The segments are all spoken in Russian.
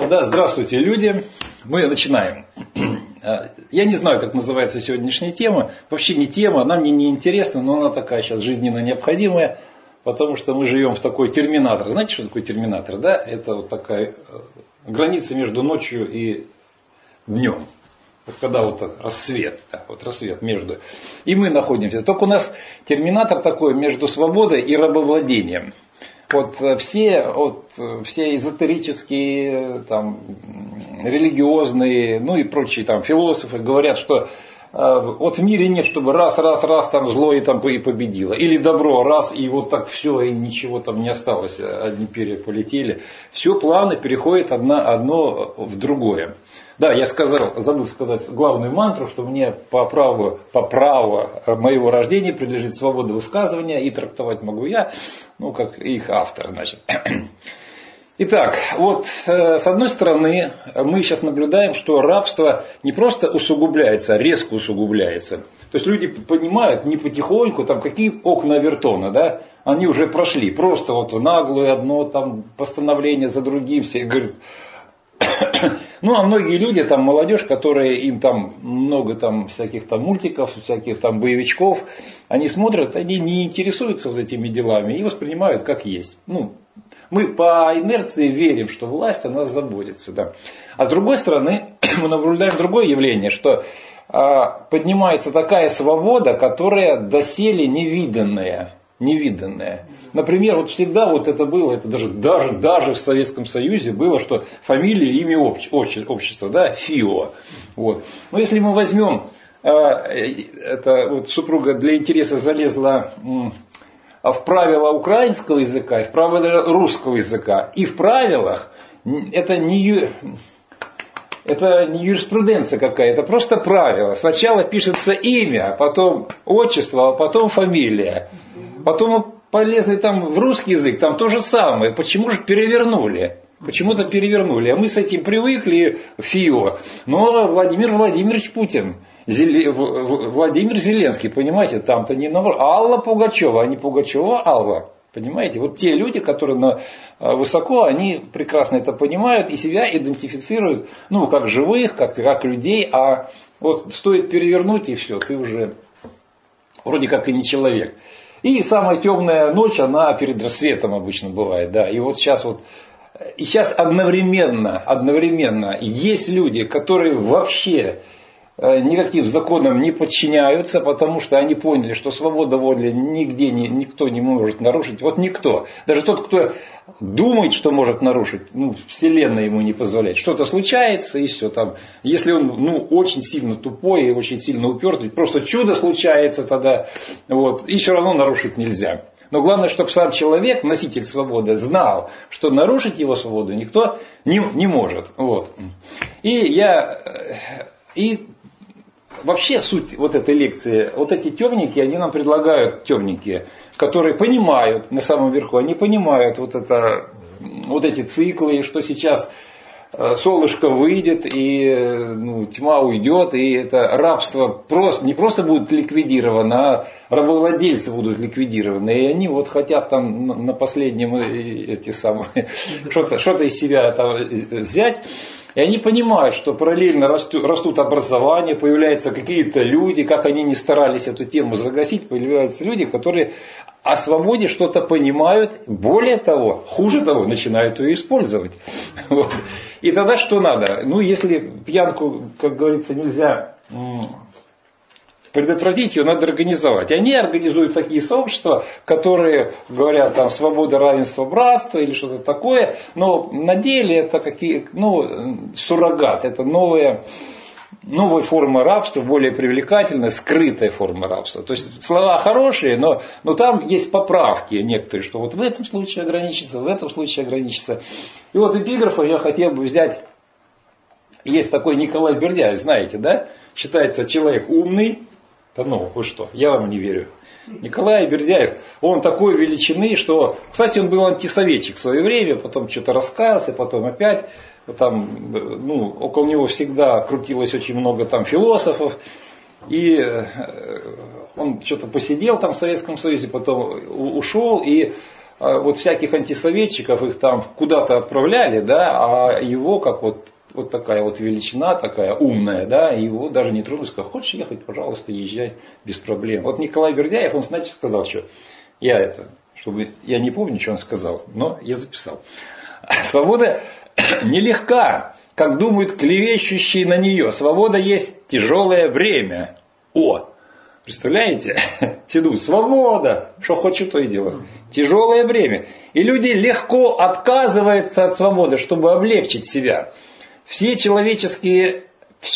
Да, здравствуйте, люди. Мы начинаем. Я не знаю, как называется сегодняшняя тема. Вообще не тема, она мне не интересна, но она такая сейчас жизненно необходимая, потому что мы живем в такой терминатор. Знаете, что такое терминатор? Да? Это вот такая граница между ночью и днем. Вот когда вот рассвет, да, вот рассвет между. И мы находимся. Только у нас терминатор такой между свободой и рабовладением. Вот все эзотерические, там, религиозные, ну и прочие там философы говорят, что вот в мире нет, чтобы раз там зло и там и победило. Или добро раз, и вот так все, и ничего там не осталось, одни перья полетели. Все планы переходят одно в другое. Да, я забыл сказать главную мантру, что мне по праву моего рождения принадлежит свобода высказывания, и трактовать могу я, ну, как их автор, значит. Итак, вот с одной стороны, мы сейчас наблюдаем, что рабство не просто усугубляется, а резко усугубляется. То есть люди понимают не потихоньку, там какие окна Авертона, да, они уже прошли. Просто вот в наглую одно там постановление за другим, все говорят. Ну, а многие люди, там, молодежь, которые им там много там всяких там мультиков, всяких там боевичков, они смотрят, они не интересуются вот этими делами и воспринимают как есть. Ну, мы по инерции верим, что власть о нас заботится, да. А с другой стороны, мы наблюдаем другое явление, что поднимается такая свобода, которая доселе невиданная. Например, вот всегда вот это было, это даже в Советском Союзе было, что фамилия, имя, общество, да, ФИО. Вот. Но если мы возьмем, это вот супруга для интереса залезла в правила украинского языка, и в правила русского языка, и в правилах это не юриспруденция какая-то, это просто правило. Сначала пишется имя, потом отчество, а потом фамилия. Потом мы полезли там в русский язык, там то же самое. Почему же перевернули? Почему-то перевернули. А мы с этим привыкли, ФИО. Но Владимир Владимирович Путин, Владимир Зеленский, понимаете, там-то не Алла Пугачева, а не Пугачева, Алла. Понимаете, вот те люди, которые высоко, они прекрасно это понимают и себя идентифицируют, ну, как живых, как людей, а вот стоит перевернуть и все, ты уже вроде как и не человек. И самая темная ночь, она перед рассветом обычно бывает, да, и вот сейчас одновременно есть люди, которые вообще никаким законам не подчиняются, потому что они поняли, что свобода воли нигде никто не может нарушить. Вот никто. Даже тот, кто думает, что может нарушить, ну, Вселенная ему не позволяет. Что-то случается и все там. Если он очень сильно тупой и очень сильно упертый, просто чудо случается тогда, вот, и все равно нарушить нельзя. Но главное, чтобы сам человек, носитель свободы, знал, что нарушить его свободу никто не может. Вот. И вообще суть вот этой лекции, вот эти темники, они нам предлагают темники, которые понимают на самом верху, они понимают вот эти циклы, что сейчас солнышко выйдет и тьма уйдет, и это рабство не просто будет ликвидировано, а рабовладельцы будут ликвидированы, и они вот хотят там на последнем что-то из себя там взять. И они понимают, что параллельно растут образования, появляются какие-то люди, как они ни старались эту тему загасить, появляются люди, которые о свободе что-то понимают, более того, хуже того, начинают ее использовать. Вот. И тогда что надо? Ну, если пьянку, как говорится, нельзя предотвратить, ее надо организовать. И они организуют такие сообщества, которые говорят там свобода, равенство, братство или что-то такое, но на деле это суррогат, это новая форма рабства, более привлекательная, скрытая форма рабства. То есть слова хорошие, но там есть поправки некоторые, что вот в этом случае ограничится, в этом случае ограничится. И вот эпиграфа я хотел бы взять, есть такой Николай Бердяев, знаете, да? Считается человек умный. Да ну, вы что, я вам не верю. Николай Бердяев, он такой величины, что, кстати, он был антисоветчик в свое время, потом что-то раскаялся, потом опять, там, около него всегда крутилось очень много там философов, и он что-то посидел там в Советском Союзе, потом ушел, и вот всяких антисоветчиков их там куда-то отправляли, да, а его как вот такая вот величина, такая умная, да, его даже не трудно сказать, хочешь ехать, пожалуйста, езжай без проблем. Вот Николай Бердяев, он, значит, сказал, что я не помню, что он сказал, но я записал. Свобода нелегка, как думают клевещущие на нее. Свобода есть тяжелое бремя. Представляете? Тяну, свобода, что хочу, то и делаю. Тяжелое бремя. И люди легко отказываются от свободы, чтобы облегчить себя. Все в человеческой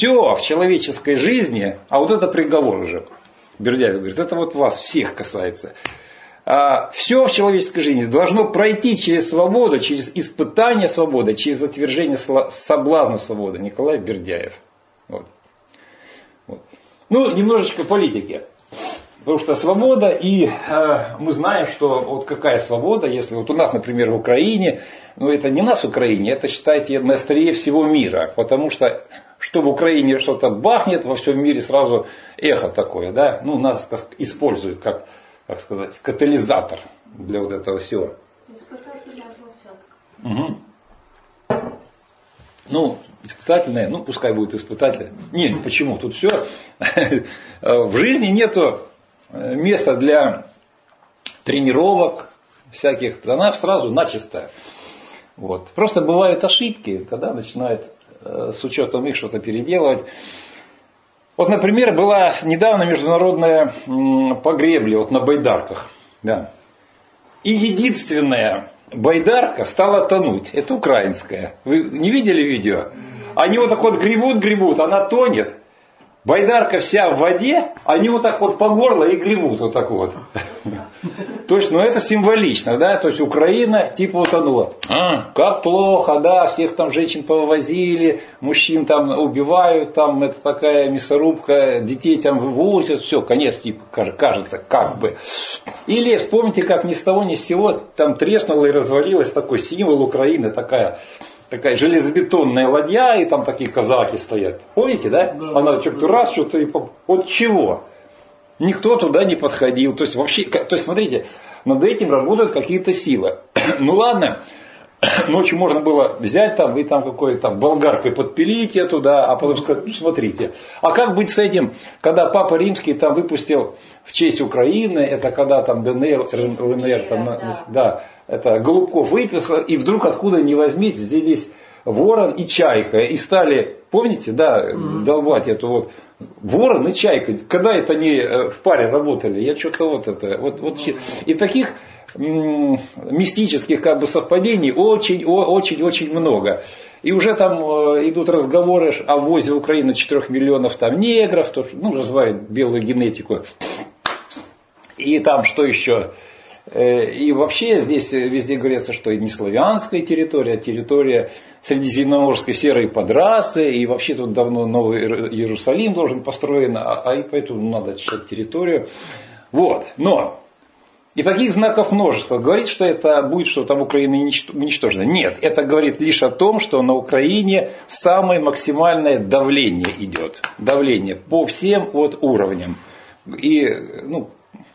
жизни, а вот это приговор уже, Бердяев говорит, это вот вас всех касается. Все в человеческой жизни должно пройти через свободу, через испытание свободы, через отвержение соблазна свободы. Николай Бердяев. Вот. Ну, немножечко политики. Потому что свобода, и мы знаем, что вот какая свобода, если вот у нас, например, в Украине, ну это не нас в Украине, это, считайте, на острие всего мира. Потому что в Украине что-то бахнет, во всем мире сразу эхо такое, да, ну нас используют как сказать, катализатор для вот этого всего. Испытательная площадка. Угу. Ну, испытательная, ну пускай будет испытательная. Нет, почему? Тут все. В жизни нету места для тренировок всяких. Она сразу начисто. Вот. Просто бывают ошибки, когда начинают с учетом их что-то переделывать. Вот, например, была недавно международная по гребле вот на байдарках. Да. И единственная байдарка стала тонуть. Это украинская. Вы не видели видео? Они вот так вот гребут, она тонет. Байдарка вся в воде, они вот так вот по горло и гребут вот так вот. То есть, ну это символично, да, то есть Украина типа утонула. Как плохо, да, всех там женщин повозили, мужчин там убивают, там это такая мясорубка, детей там вывозят, все, конец типа, кажется, как бы. Или вспомните, как ни с того ни с сего там треснула и развалилась такой символ Украины, такая железобетонная ладья, и там такие казаки стоят. Помните, да? Она что-то раз, что-то и... От чего? Никто туда не подходил. То есть, вообще, смотрите, над этим работают какие-то силы. Ну ладно, ночью можно было взять там и там какой-то болгаркой подпилить ее туда, а потом сказать, ну смотрите. А как быть с этим, когда Папа Римский там выпустил в честь Украины, это когда там ДНР, ЛНР, там, да, это Голубков выписал, и вдруг откуда ни возьмись взялись ворон и чайка, и стали, помните, да, долбать эту вот ворон и чайка. Когда это они в паре работали, я что-то вот это, вот и таких мистических как бы совпадений очень много. И уже там идут разговоры о ввозе в Украину 4 миллионов там негров, то, ну, развивают белую генетику. И там что еще? И вообще здесь везде говорится, что и не славянская территория, а территория средиземноморской серой подрасы, и вообще тут давно Новый Иерусалим должен построен, и поэтому надо очищать территорию. Вот, но и таких знаков множество. Говорит, что это будет, что там Украина уничтожена. Нет, это говорит лишь о том, что на Украине самое максимальное давление идет. Давление по всем вот уровням. И, ну,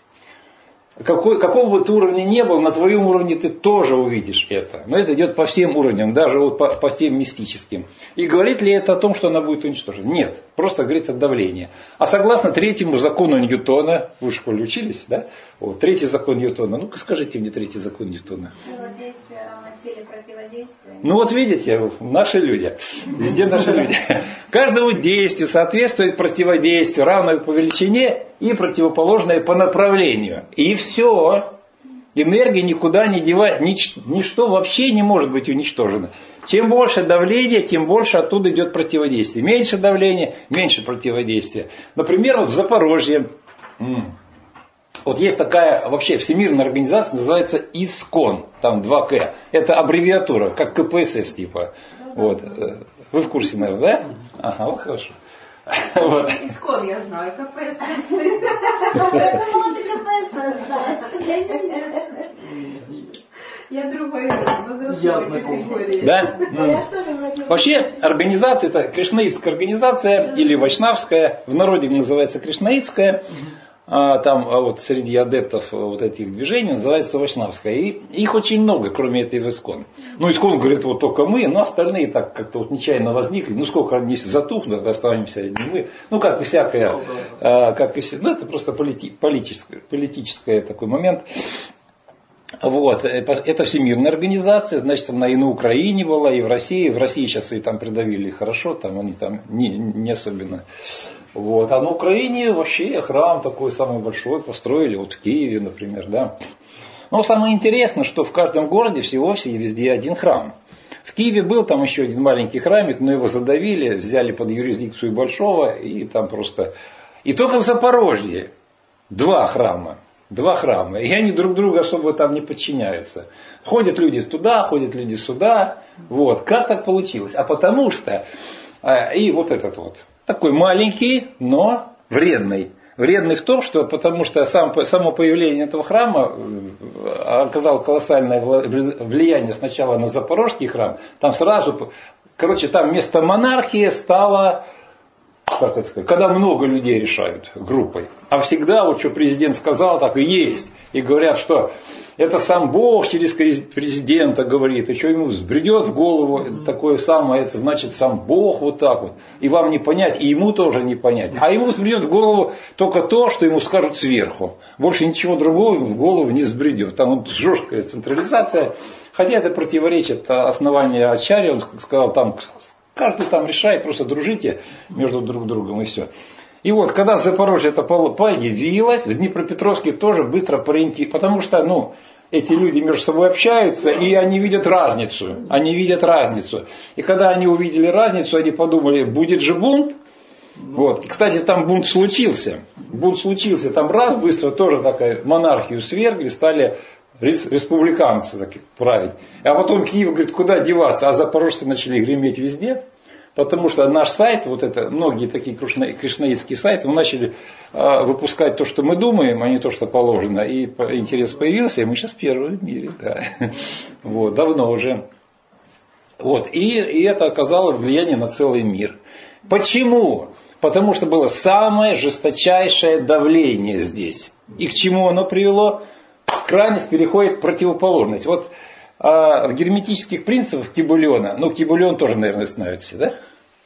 какого бы ты уровня не был, на твоем уровне ты тоже увидишь это. Но это идет по всем уровням, даже вот по тем мистическим. И говорит ли это о том, что она будет уничтожена? Нет, просто говорит о давлении. А согласно 3-му закону Ньютона, вы в школе учились, да? Вот, 3-й закон Ньютона. Ну-ка скажите мне 3-й закон Ньютона. Действие равно силе противодействия. Ну вот видите, наши люди, везде наши люди. Каждому действию соответствует противодействие, равное по величине и противоположное по направлению. И все. Энергия никуда не девается, ничто вообще не может быть уничтожено. Чем больше давления, тем больше оттуда идет противодействие. Меньше давления, меньше противодействия. Например, вот в Запорожье. Вот есть такая вообще всемирная организация, называется ИСКОН, там 2К. Это аббревиатура, как КПСС типа. Вот. Вы в курсе, наверное, да? Ага, вот хорошо. Вот. ИСКОН я знаю, КПСС. Я думала, ты КПСС знаешь. Я другой возрастной категории. Да? Вообще организация, это кришнаитская организация или вайшнавская, в народе называется кришнаитская. вот среди адептов вот этих движений называется Вайшнавская. И их очень много, кроме этой в ИСККОН. Ну, ИСККОН говорит, вот только мы, но остальные так как-то вот нечаянно возникли. Ну, сколько они затухнут, останемся одни мы. Ну, как и всякое, это просто политический такой момент. Вот, это всемирная организация, значит, она и на Украине была, и в России. В России сейчас ее там придавили хорошо, там они там не особенно. Вот. А на Украине вообще храм такой самый большой построили, вот в Киеве, например, да. Но самое интересное, что в каждом городе всего везде один храм. В Киеве был там еще один маленький храмик, но его задавили, взяли под юрисдикцию большого, и там просто... И только в Запорожье 2 храма. 2 храма. И они друг другу особо там не подчиняются. Ходят люди туда, ходят люди сюда. Вот. Как так получилось? А потому что... И вот этот вот. Такой маленький, но вредный. Вредный в том, что потому что само появление этого храма оказало колоссальное влияние сначала на Запорожский храм. Там сразу... там вместо монархии стало... Как это сказать, когда много людей решают группой. А всегда, вот что президент сказал, так и есть. И говорят, что это сам Бог через президента говорит. И что ему взбредет в голову такое самое, это значит сам Бог вот так вот. И вам не понять, и ему тоже не понять. А ему взбредет в голову только то, что ему скажут сверху. Больше ничего другого ему в голову не взбредет. Там вот жесткая централизация. Хотя это противоречит основанию Ачарьи. Он сказал, там... Каждый там решает, просто дружите между друг другом и все. И вот, когда в Запорожье это появилось, в Днепропетровске тоже быстро потому что, эти люди между собой общаются, и они видят разницу. И когда они увидели разницу, они подумали, будет же бунт. Вот. И, кстати, там бунт случился. Там раз быстро тоже такая монархию свергли, стали республиканцы править. А потом Киев говорит, куда деваться? А запорожцы начали греметь везде. Потому что наш сайт, вот это, многие такие кришнаитские сайты, мы начали выпускать то, что мы думаем, а не то, что положено. И интерес появился, и мы сейчас первые в мире. Да. Вот, давно уже. Вот. И это оказало влияние на целый мир. Почему? Потому что было самое жесточайшее давление здесь. И к чему оно привело? Крайность переходит в противоположность. Вот в герметических принципах Кибулиона, Кибулион тоже, наверное, знают все, да?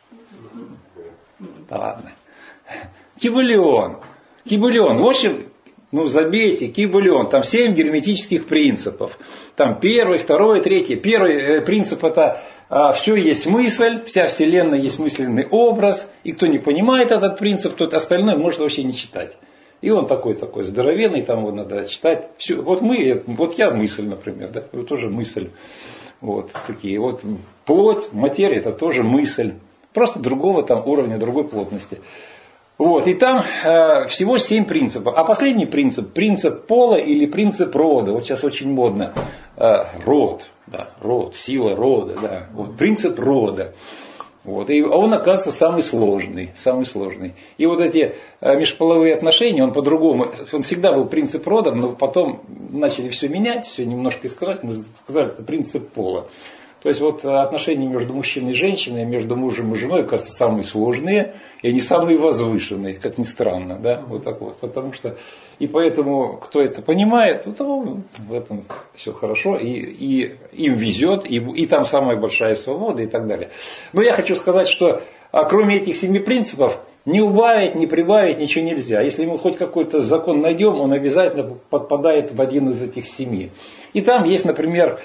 Да ладно. Кибулион. В общем, забейте, Кибулион. Там 7 герметических принципов. Там 1, 2, 3. Первый принцип это все есть мысль, вся вселенная есть мысленный образ. И кто не понимает этот принцип, тот остальное может вообще не читать. И он такой здоровенный, там его надо читать. Все. Вот я мысль, например, да, это тоже мысль. Вот такие. Вот плоть, материя, это тоже мысль. Просто другого там уровня, другой плотности. Вот. И там всего 7 принципов. А последний принцип пола или принцип рода. Вот сейчас очень модно. Род, сила рода, да. Вот, принцип рода. Вот. И он, оказывается, самый сложный. И вот эти межполовые отношения, он по-другому, он всегда был принцип рода, но потом начали все менять, все немножко искажать, сказали, это принцип пола. То есть вот отношения между мужчиной и женщиной, между мужем и женой, кажется, самые сложные, и они самые возвышенные, как ни странно, да, вот так вот. Потому что, и поэтому, кто это понимает, то в этом все хорошо, и им везет, и там самая большая свобода и так далее. Но я хочу сказать, что кроме этих 7 принципов, не убавить, не прибавить ничего нельзя. Если мы хоть какой-то закон найдем, он обязательно подпадает в один из этих 7. И там есть, например,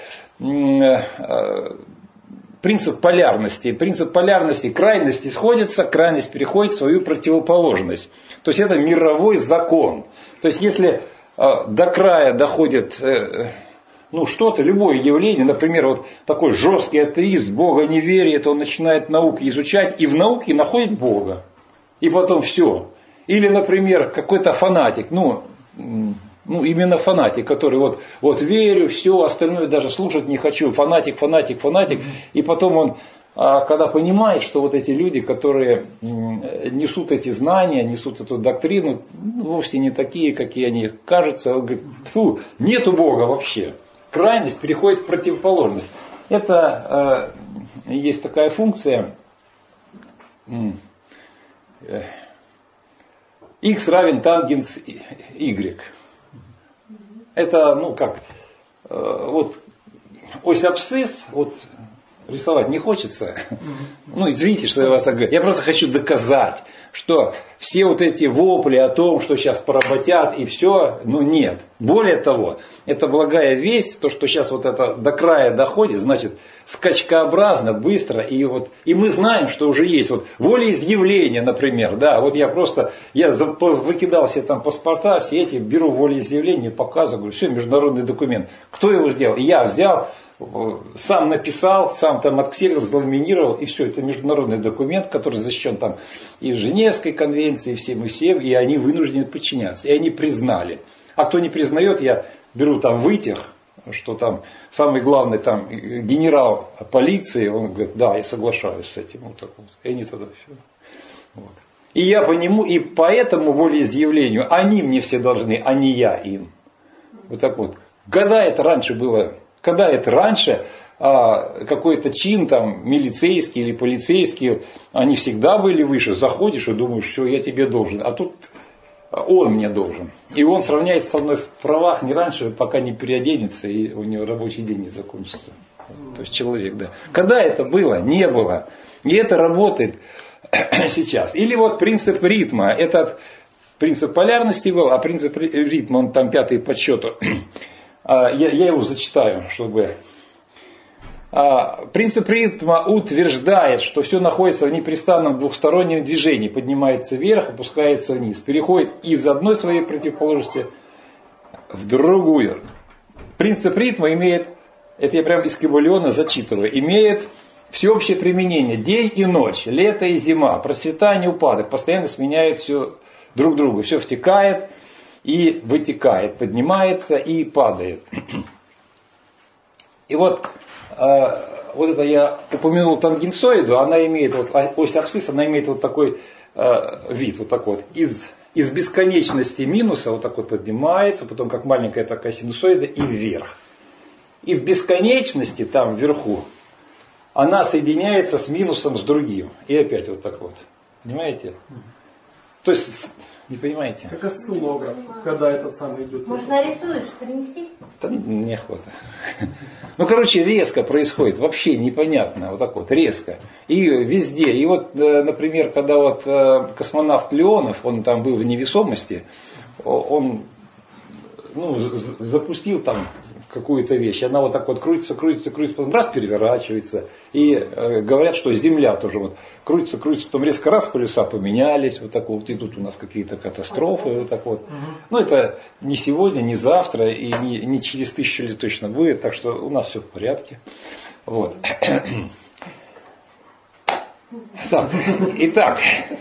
принцип полярности. Принцип полярности, крайности сходятся, крайность переходит в свою противоположность. То есть это мировой закон. То есть если до края доходит что-то, любое явление, например, вот такой жесткий атеист, Бога не верит, он начинает науки изучать и в науке находит Бога. И потом все. Или, например, какой-то фанатик, именно фанатик, который вот верю, все, остальное даже слушать не хочу, фанатик. И потом он, когда понимает, что вот эти люди, которые несут эти знания, несут эту доктрину, вовсе не такие, какие они кажутся, он говорит, нету Бога вообще. Крайность переходит в противоположность. Это есть такая функция. x равен тангенс y. Это, ну как, вот ось абсцисс, вот рисовать не хочется. Ну, извините, что я вас так говорю. Я просто хочу доказать, что все вот эти вопли о том, что сейчас поработят и все, ну нет. Более того, это благая весть, то, что сейчас вот это до края доходит, значит, скачкообразно, быстро. И мы знаем, что уже есть вот волеизъявление, например. Да, вот я выкидал себе там паспорта, все эти, беру волеизъявление, показываю, говорю, все, международный документ. Кто его сделал? Я взял. Сам написал, сам там отксерил, заламинировал, и все, это международный документ, который защищен там и в Женевской конвенции, и всем, и они вынуждены подчиняться, и они признали. А кто не признает, я беру там вытяг, что там самый главный там генерал полиции, он говорит, да, я соглашаюсь с этим, вот так вот, и они тогда все. Вот. И я по нему, и по этому волеизъявлению, они мне все должны, а не я им. Вот так вот. Когда это раньше было? Когда это раньше какой-то чин там милицейский или полицейский, они всегда были выше, заходишь и думаешь, все, я тебе должен, а тут он мне должен. И он сравняется со мной в правах не раньше, пока не переоденется и у него рабочий день не закончится. То есть человек, да. Когда это было? Не было. И это работает сейчас. Или вот принцип ритма. Этот принцип полярности был, а принцип ритма, он там 5-й по счету. Я его зачитаю, чтобы... Принцип ритма утверждает, что все находится в непрестанном двухстороннем движении. Поднимается вверх, опускается вниз. Переходит из одной своей противоположности в другую. Принцип ритма имеет, это я прямо из Кибалиона зачитываю, имеет всеобщее применение. День и ночь, лето и зима, процветание, упадок. Постоянно сменяют все друг друга. Все втекает и вытекает, поднимается и падает. И вот это я упомянул тангенсоиду, она имеет, вот ось абсцисс, она имеет вот такой вид, вот такой вот, из бесконечности минуса вот так вот поднимается, потом как маленькая такая синусоида и вверх. И в бесконечности там вверху она соединяется с минусом с другим. И опять вот так вот. Понимаете? То есть, не понимаете? Как осциллограф, когда этот самый идет. Может, нарисуешь, принести? Там неохота. Ну, короче, резко происходит, вообще непонятно, вот так вот, резко. И везде. И вот, например, когда вот космонавт Леонов, он там был в невесомости, он запустил там какую-то вещь, она вот так вот крутится, потом раз переворачивается. И говорят, что Земля тоже вот крутится, потом резко раз полюса поменялись, вот так вот, и тут у нас какие-то катастрофы, вот так вот. Ну, это не сегодня, не завтра, и не через 1000 лет точно будет, так что у нас все в порядке. Вот. Итак,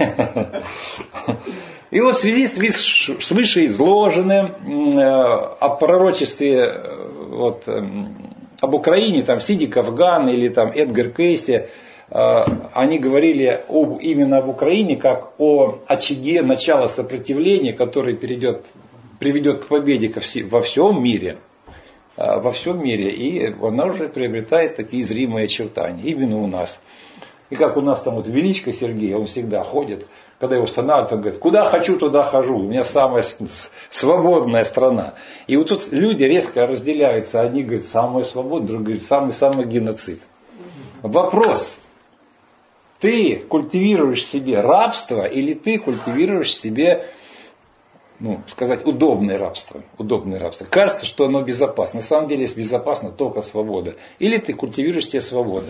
и вот в связи с вышеизложенным о пророчестве вот, об Украине, там Сиди Кафган или там Эдгар Кейси, они говорили именно об Украине как о очаге начала сопротивления, который приведет к победе во всем мире. Во всем мире. И она уже приобретает такие зримые очертания. Именно у нас. И как у нас там вот Величко Сергей, он всегда ходит, когда его останавливают, он говорит, куда хочу, туда хожу, у меня самая свободная страна. И вот тут люди резко разделяются, одни говорят, самая свободная, другие говорят, самый геноцид. Вопрос, ты культивируешь себе рабство или ты культивируешь себе, сказать, удобное рабство? Удобное рабство. Кажется, что оно безопасно. На самом деле безопасна только свобода. Или ты культивируешь себе свободу.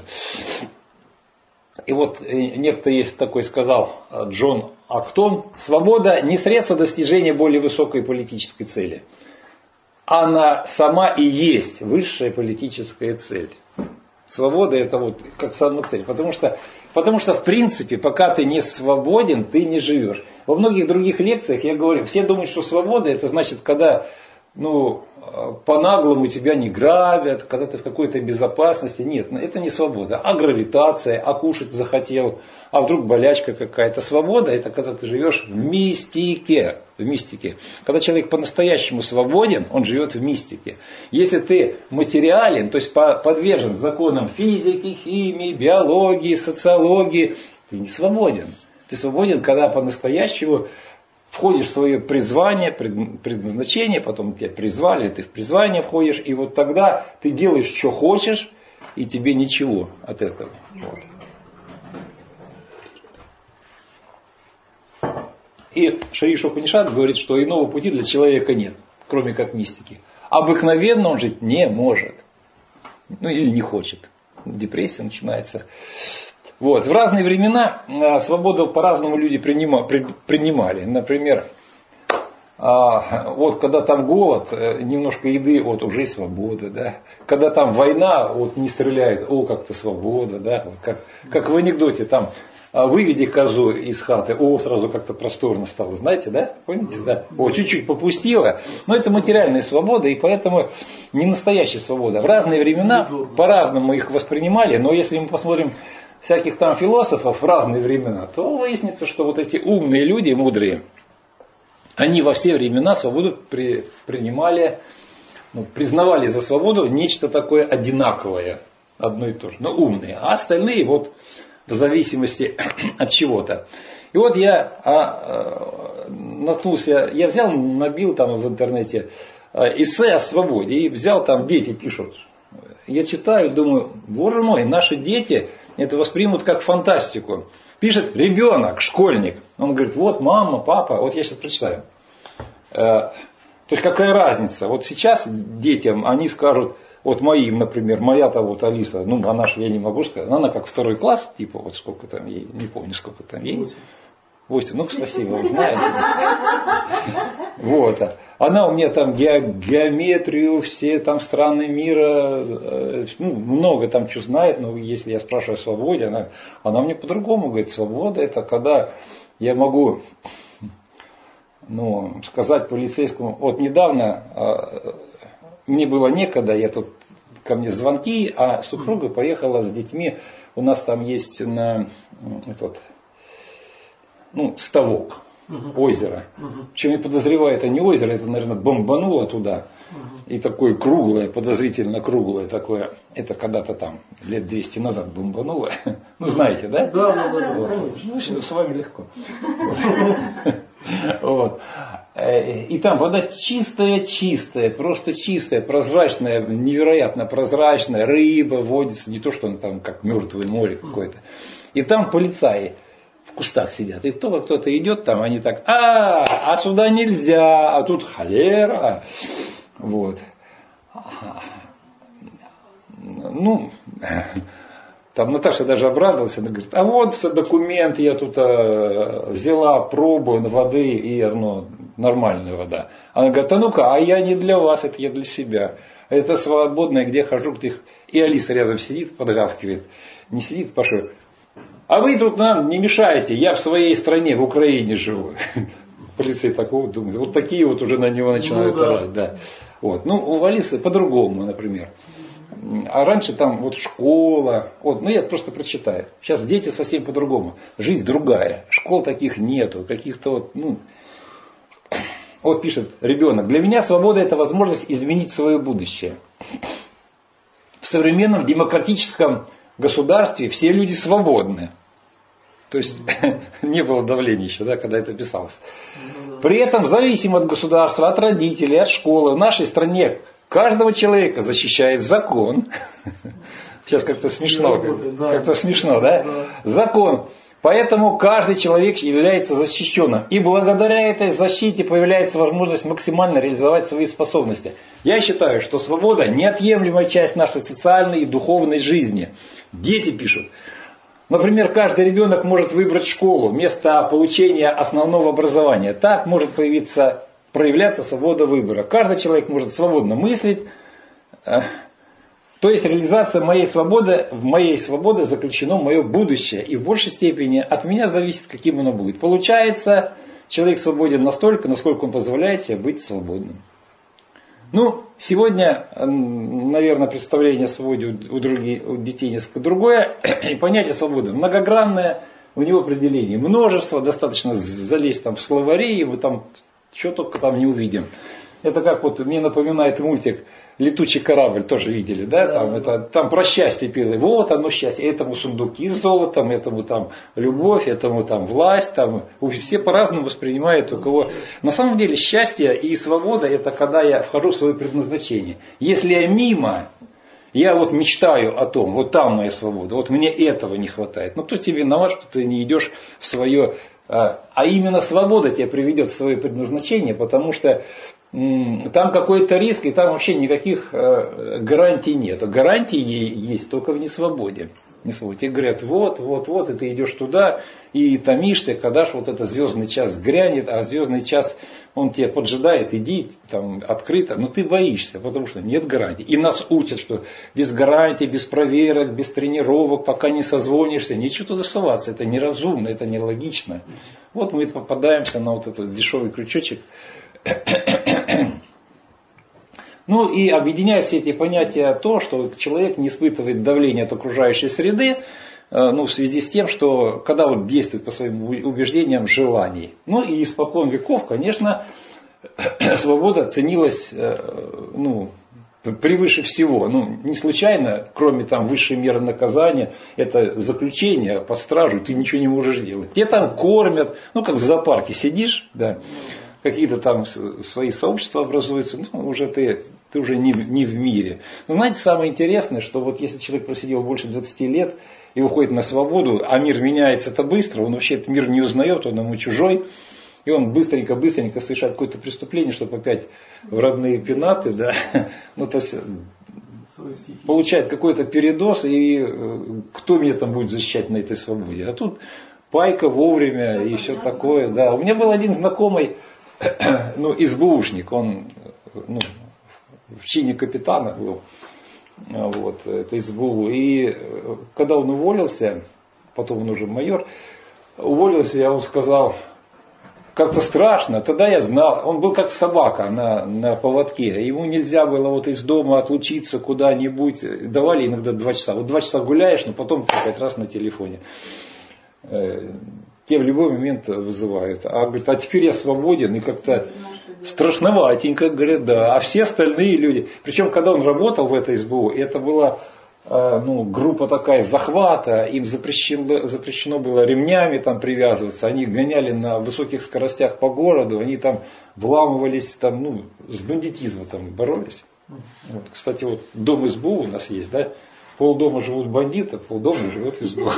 И вот некто есть такой сказал, Джон Актон, свобода не средство достижения более высокой политической цели. Она сама и есть высшая политическая цель. Свобода это вот как самоцель. Потому что в принципе, пока ты не свободен, ты не живешь. Во многих других лекциях я говорю, все думают, что свобода это значит, когда по-наглому тебя не грабят, когда ты в какой-то безопасности. Нет, это не свобода, а гравитация, а кушать захотел, а вдруг болячка какая-то. Свобода это когда ты живешь в мистике. В мистике. Когда человек по-настоящему свободен, он живет в мистике. Если ты материален, то есть подвержен законам физики, химии, биологии, социологии, ты не свободен. Ты свободен, когда по-настоящему входишь в свое призвание, предназначение, потом тебя призвали, ты в призвание входишь, и вот тогда ты делаешь, что хочешь, и тебе ничего от этого. Вот. И Шри Упанишад говорит, что иного пути для человека нет, кроме как мистики. Обыкновенно он жить не может. Ну или не хочет. Депрессия начинается. Вот. В разные времена свободу по-разному люди принимали. Например, вот когда там голод, немножко еды, вот уже свобода. Да? Когда там война, вот не стреляют, о, как-то свобода. Да? Вот как в анекдоте, там выведи козу из хаты, о, сразу как-то просторно стало. Знаете, да? Помните? Да? О, чуть-чуть попустило. Но это материальная свобода, и поэтому не настоящая свобода. В разные времена по-разному их воспринимали, но если мы посмотрим всяких там философов в разные времена, то выяснится, что вот эти умные люди, мудрые, они во все времена свободу принимали, признавали за свободу нечто такое одинаковое, одно и то же, но умные, а остальные вот в зависимости от чего-то. И вот я наткнулся, я взял, набил там в интернете эссе о свободе, и взял там, дети пишут. Я читаю, думаю, боже мой, наши дети это воспримут как фантастику. Пишет ребенок, школьник. Он говорит, вот мама, папа, вот я сейчас прочитаю. То есть какая разница? Вот сейчас детям они скажут, вот моим, например, моя-то вот Алиса, ну она же, я не могу сказать, она как второй класс, типа вот сколько там ей, не помню сколько там ей. 8. Ну, спасибо, вы знаете. Вот. Она у меня там геометрию, все там страны мира, много там что знает, но если я спрашиваю о свободе, она мне по-другому говорит. Свобода это когда я могу сказать полицейскому, вот недавно мне было некогда, ко мне звонки, а супруга поехала с детьми, у нас там есть ставок, озеро. Причем я подозреваю, это не озеро, это, наверное, бомбануло туда. И такое круглое, подозрительно круглое такое. Это когда-то там, лет 200 назад бомбануло. Ну, знаете, да? Да. Ну, с вами легко. Вот. И там вода чистая, просто чистая, прозрачная, невероятно прозрачная. Рыба водится, не то, что он там как мертвое море какое-то. И там полицаи в кустах сидят. И то кто-то идет там, они так, а сюда нельзя, а тут холера. Вот. Там Наташа даже обрадовалась, она говорит, а вот документ, я тут взяла пробу на воды, и нормальная вода. Она говорит, а ну-ка, а я не для вас, это я для себя. Это свободное, где хожу, где... И Алиса рядом сидит, подгавкивает. Не сидит, Паша. А вы тут нам не мешаете, я в своей стране, в Украине живу. Полицей такого думает. Вот такие вот уже на него начинают орать. Да. Вот. У Алисы по-другому, например. А раньше там вот школа. Я просто прочитаю. Сейчас дети совсем по-другому. Жизнь другая. Школ таких нету. Каких-то Вот пишет ребенок. Для меня свобода это возможность изменить свое будущее. В современном демократическом государстве все люди свободны. То есть не было давления еще, когда это писалось. При этом зависимо от государства, от родителей, от школы. В нашей стране каждого человека защищает закон. Сейчас как-то смешно. Как-то смешно, да? Закон. Поэтому каждый человек является защищенным. И благодаря этой защите появляется возможность максимально реализовать свои способности. Я считаю, что свобода – неотъемлемая часть нашей социальной и духовной жизни. Дети пишут. Например, каждый ребенок может выбрать школу вместо получения основного образования. Так может проявляться свобода выбора. Каждый человек может свободно мыслить. То есть реализация моей свободы, в моей свободе заключено мое будущее. И в большей степени от меня зависит, каким оно будет. Получается, человек свободен настолько, насколько он позволяет себе быть свободным. Сегодня, наверное, представление о свободе у детей несколько другое. И понятие свободы многогранное, у него определение множество, достаточно залезть там в словари, и мы там что только там не увидим. Это как мне напоминает мультик летучий корабль тоже видели, да? Там про счастье пели. Вот оно счастье. Этому сундуки с золотом, этому там любовь, этому там власть. Там. Все по-разному воспринимают у кого. На самом деле счастье и свобода это когда я вхожу в свое предназначение. Если я мимо, я вот мечтаю о том, вот там моя свобода, вот мне этого не хватает. Ну кто тебе виноват, что ты не идешь в свое... А именно свобода тебя приведет в свое предназначение, потому что там какой-то риск, и там вообще никаких гарантий нет. Гарантии есть только в несвободе. Тебе говорят, вот, и ты идешь туда, и томишься, когда ж вот этот звездный час грянет, а звездный час, он тебя поджидает, иди, там, открыто, но ты боишься, потому что нет гарантий. И нас учат, что без гарантий, без проверок, без тренировок, пока не созвонишься, ничего туда соваться, это неразумно, это нелогично. Вот мы попадаемся на вот этот дешевый крючочек. Ну и объединяя все эти понятия то, что человек не испытывает давления от окружающей среды, в связи с тем, что когда он действует по своим убеждениям, желаний. Ну и испокон веков, конечно, свобода ценилась превыше всего. Не случайно, кроме там высшей меры наказания, это заключение под стражу, ты ничего не можешь делать. Тебя там кормят, как в зоопарке сидишь, да. Какие-то там свои сообщества образуются, уже ты уже не в мире. Но знаете, самое интересное, что вот если человек просидел больше 20 лет и уходит на свободу, а мир меняется-то быстро, он вообще этот мир не узнает, он ему чужой, и он быстренько совершает какое-то преступление, чтобы опять в родные пенаты, да, то есть получает какой-то передоз, и кто меня там будет защищать на этой свободе? А тут пайка вовремя и все такое, да. У меня был один знакомый, СБУшник, он в чине капитана был, это СБУ. И когда он уволился, потом он уже майор, уволился, он сказал, как-то страшно, тогда я знал, он был как собака на поводке, ему нельзя было из дома отлучиться куда-нибудь, давали иногда 2 часа. 2 часа гуляешь, но потом ты 5 раз на телефоне. Те в любой момент вызывают. А говорит, а теперь я свободен, и как-то страшноватенько, говорят, да. А все остальные люди, причем когда он работал в этой СБУ, это была группа такая захвата, им запрещено было ремнями там привязываться, они гоняли на высоких скоростях по городу, они там вламывались, там, с бандитизмом там боролись. Кстати, дом СБУ у нас есть, да? Полдома живут бандиты, полдома живет СБУ.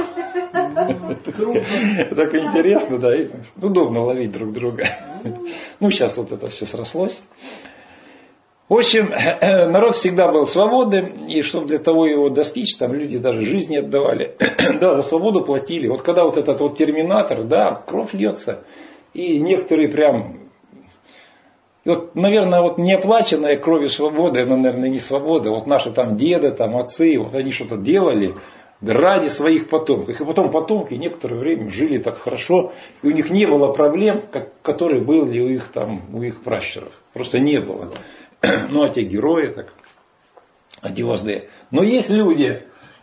Так интересно, да, и удобно ловить друг друга. Сейчас это все срослось. В общем, народ всегда был свободным, и чтобы для того его достичь, там люди даже жизни отдавали. Да, за свободу платили. Когда этот терминатор, да, кровь льется, и некоторые прям... наверное, неоплаченная кровью свобода, она, наверное, не свобода. Наши там деды, там отцы, они что-то делали ради своих потомков. И потом потомки некоторое время жили так хорошо, и у них не было проблем, которые были у их пращуров. Просто не было. А те герои так одиозные. Но есть люди,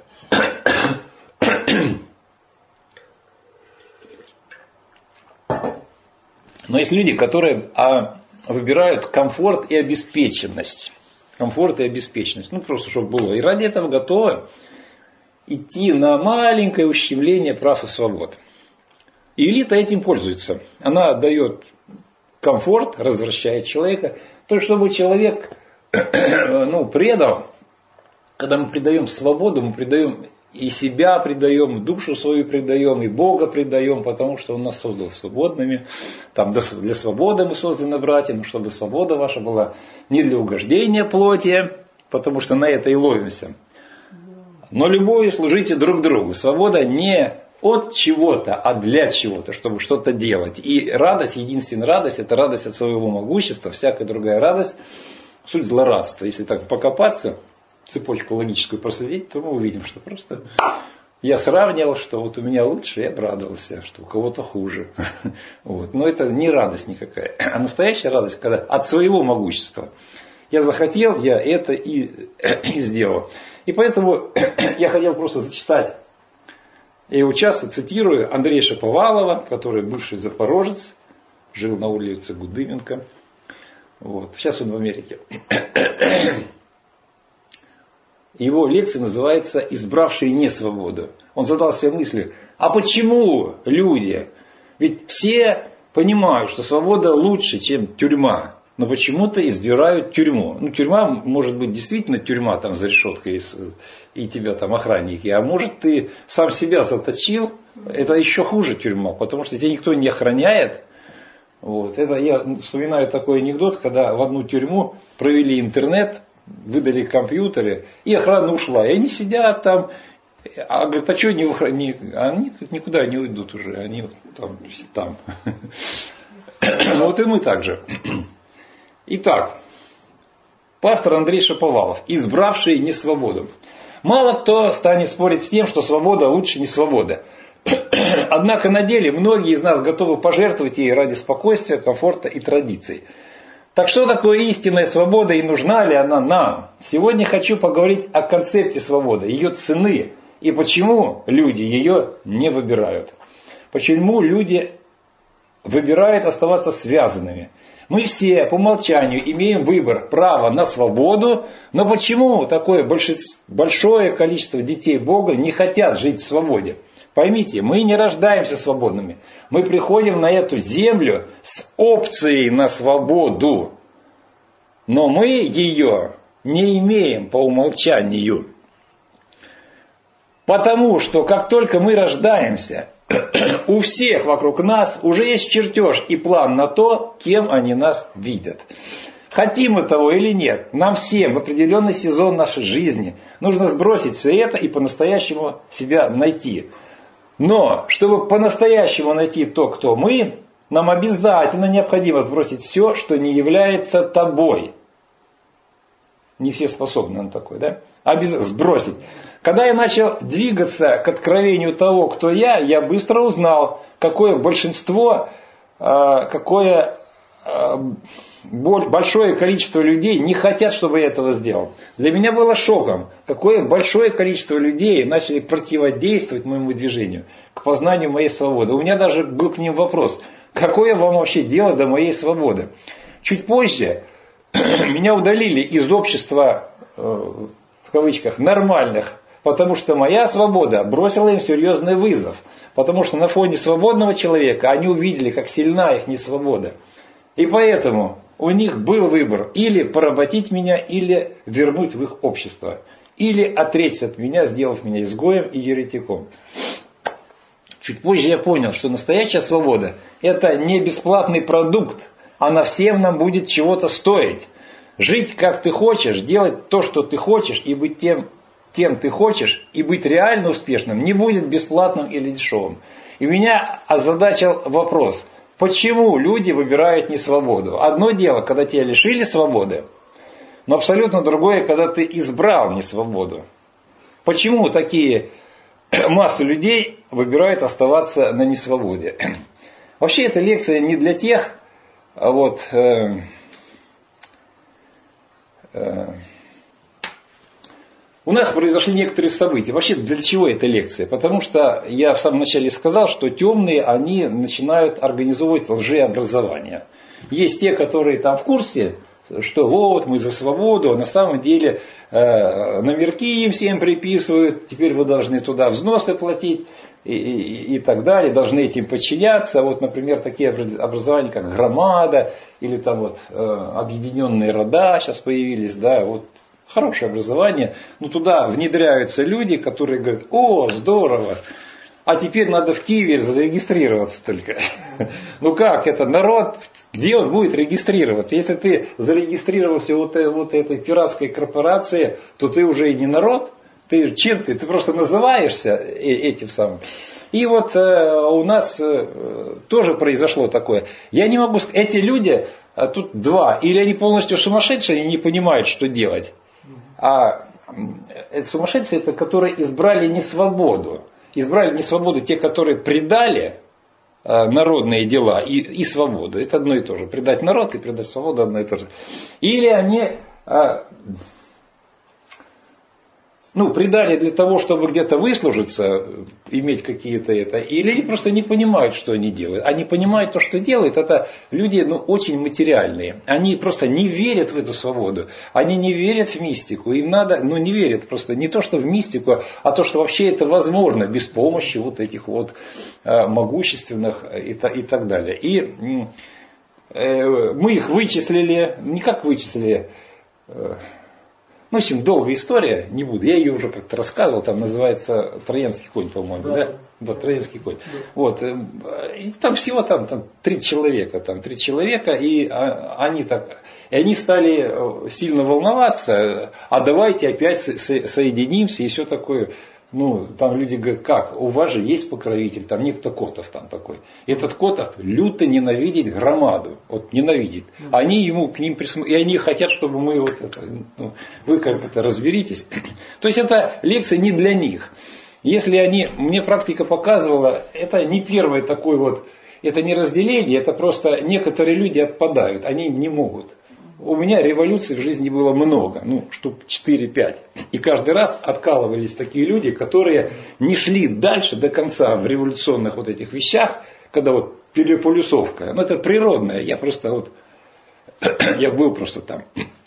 которые выбирают комфорт и обеспеченность. Комфорт и обеспеченность. Просто чтобы было. И ради этого готовы идти на маленькое ущемление прав и свобод. И элита этим пользуется. Она дает комфорт, развращает человека. То есть, чтобы человек предал, когда мы предаем свободу, мы предаем и себя предаем, душу свою предаем, и Бога предаем, потому что Он нас создал свободными. Там для свободы мы созданы, братья, но чтобы свобода ваша была не для угождения плоти, потому что на это и ловимся. Но любовью служите друг другу. Свобода не от чего-то, а для чего-то, чтобы что-то делать. И радость, единственная радость, это радость от своего могущества. Всякая другая радость, суть злорадства. Если так покопаться, цепочку логическую проследить, то мы увидим, что просто я сравнивал, что у меня лучше, я обрадовался, что у кого-то хуже. Но это не радость никакая. А настоящая радость, когда от своего могущества. Я захотел, я это и сделал. И поэтому я хотел просто зачитать. Я его часто цитирую Андрея Шаповалова, который бывший запорожец, жил на улице Гудыменко. Сейчас он в Америке. его лекция называется «Избравшие несвободу». Он задал себе мыслью, а почему люди? Ведь все понимают, что свобода лучше, чем тюрьма. Но почему-то избирают тюрьму. Ну, тюрьма может быть действительно тюрьма там за решеткой и тебя там охранники. А может ты сам себя заточил. Это еще хуже тюрьма, потому что тебя никто не охраняет. Вот. Это я вспоминаю такой анекдот, когда в одну тюрьму провели интернет, выдали компьютеры, и охрана ушла. И они сидят там. А говорят, а что они никуда не уйдут уже, они там. Вот и мы так же. Итак, пастор Андрей Шаповалов, избравший несвободу. Мало кто станет спорить с тем, что свобода лучше несвободы. Однако на деле многие из нас готовы пожертвовать ей ради спокойствия, комфорта и традиций. Так что такое истинная свобода и нужна ли она нам? Сегодня хочу поговорить о концепте свободы, ее цены и почему люди ее не выбирают. Почему люди выбирают оставаться связанными. Мы все по умолчанию имеем выбор, право на свободу, но почему такое большое количество детей Бога не хотят жить в свободе? Поймите, мы не рождаемся свободными. Мы приходим на эту землю с опцией на свободу. Но мы ее не имеем по умолчанию. Потому что как только мы рождаемся, у всех вокруг нас уже есть чертеж и план на то, кем они нас видят. Хотим мы того или нет, нам всем в определенный сезон нашей жизни нужно сбросить все это и по-настоящему себя найти. Но, чтобы по-настоящему найти то, кто мы, нам обязательно необходимо сбросить все, что не является тобой. Не все способны на такое, да? Сбросить. Когда я начал двигаться к откровению того, кто я быстро узнал, какое большинство, большое количество людей не хотят, чтобы я этого сделал. Для меня было шоком, какое большое количество людей начали противодействовать моему движению, к познанию моей свободы. У меня даже был к ним вопрос, какое вам вообще дело до моей свободы? Чуть позже меня удалили из общества, в кавычках, нормальных, потому что моя свобода бросила им серьезный вызов. Потому что на фоне свободного человека они увидели, как сильна их несвобода. И поэтому у них был выбор или поработить меня, или вернуть в их общество. Или отречься от меня, сделав меня изгоем и еретиком. Чуть позже я понял, что настоящая свобода – это не бесплатный продукт. Она всем нам будет чего-то стоить. Жить как ты хочешь, делать то, что ты хочешь, и быть тем, кем ты хочешь, и быть реально успешным, не будет бесплатным или дешевым. И меня озадачил вопрос, почему люди выбирают несвободу? Одно дело, когда тебя лишили свободы, но абсолютно другое, когда ты избрал несвободу. Почему такие массы людей выбирают оставаться на несвободе? Вообще эта лекция не для тех, у нас произошли некоторые события. Вообще, для чего эта лекция? Потому что я в самом начале сказал, что темные, они начинают организовывать лжеобразование. Есть те, которые там в курсе, что вот мы за свободу, а на самом деле номерки им всем приписывают, теперь вы должны туда взносы платить и так далее, должны этим подчиняться. Вот, например, такие образования, как громада, или там объединенные рода сейчас появились, да, вот. Хорошее образование, но туда внедряются люди, которые говорят, о, здорово, а теперь надо в Киеве зарегистрироваться только. Ну как это, народ, где он будет регистрироваться? Если ты зарегистрировался вот этой пиратской корпорации, то ты уже и не народ, ты чем ты просто называешься этим самым. И вот у нас тоже произошло такое. Я не могу сказать, эти люди, тут два, или они полностью сумасшедшие и не понимают, что делать. А сумасшедшие, это которые избрали несвободу. Избрали несвободу те, которые предали народные дела и свободу. Это одно и то же. Предать народ и предать свободу одно и то же. Или они предали для того, чтобы где-то выслужиться, иметь какие-то это, или они просто не понимают, что они делают. Они понимают то, что делают, это люди очень материальные. Они просто не верят в эту свободу, они не верят в мистику. Им надо, не верят просто не то, что в мистику, а то, что вообще это возможно без помощи вот этих вот могущественных и так далее. И мы их вычислили, не как вычислили, в общем, долгая история, не буду. Я ее уже как-то рассказывал, там называется «Троянский конь», по-моему, да? Да, «Троянский конь». Вот. И там всего там 3 человека, и они стали сильно волноваться, а давайте опять соединимся и все такое. Там люди говорят, как, у вас же есть покровитель, там некто Котов там такой. Этот Котов люто ненавидит громаду, ненавидит. Они ему к ним присмотрят, и они хотят, чтобы мы вы как это разберитесь. То есть эта лекция не для них. Если мне практика показывала, это не первое такое это не разделение, это просто некоторые люди отпадают, они не могут. У меня революций в жизни было много, штук 4-5. И каждый раз откалывались такие люди, которые не шли дальше до конца в революционных этих вещах, когда переполюсовка. Это природное, я просто я был просто там.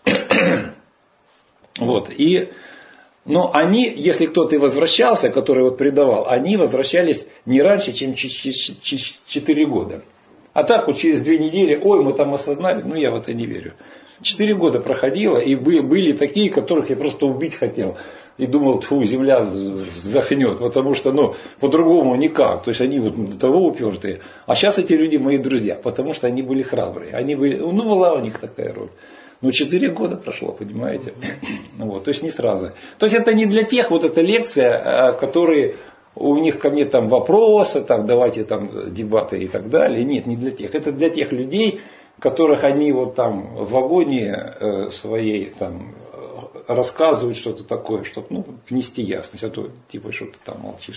Но они, если кто-то и возвращался, который предавал, они возвращались не раньше, чем через 4 года. А так через 2 недели, мы там осознали, я в это не верю. 4 года проходило, и были такие, которых я просто убить хотел. И думал, земля захнет, потому что, по-другому никак. То есть они до того упертые. А сейчас эти люди мои друзья, потому что они были храбрые. Они были, была у них такая роль. 4 года прошло, понимаете? То есть не сразу. То есть это не для тех, эта лекция, которые у них ко мне там вопросы, давайте дебаты и так далее. Нет, не для тех. Это для тех людей, которых они в вагоне своей рассказывают что-то такое, чтобы внести ясность, а то что ты там молчишь.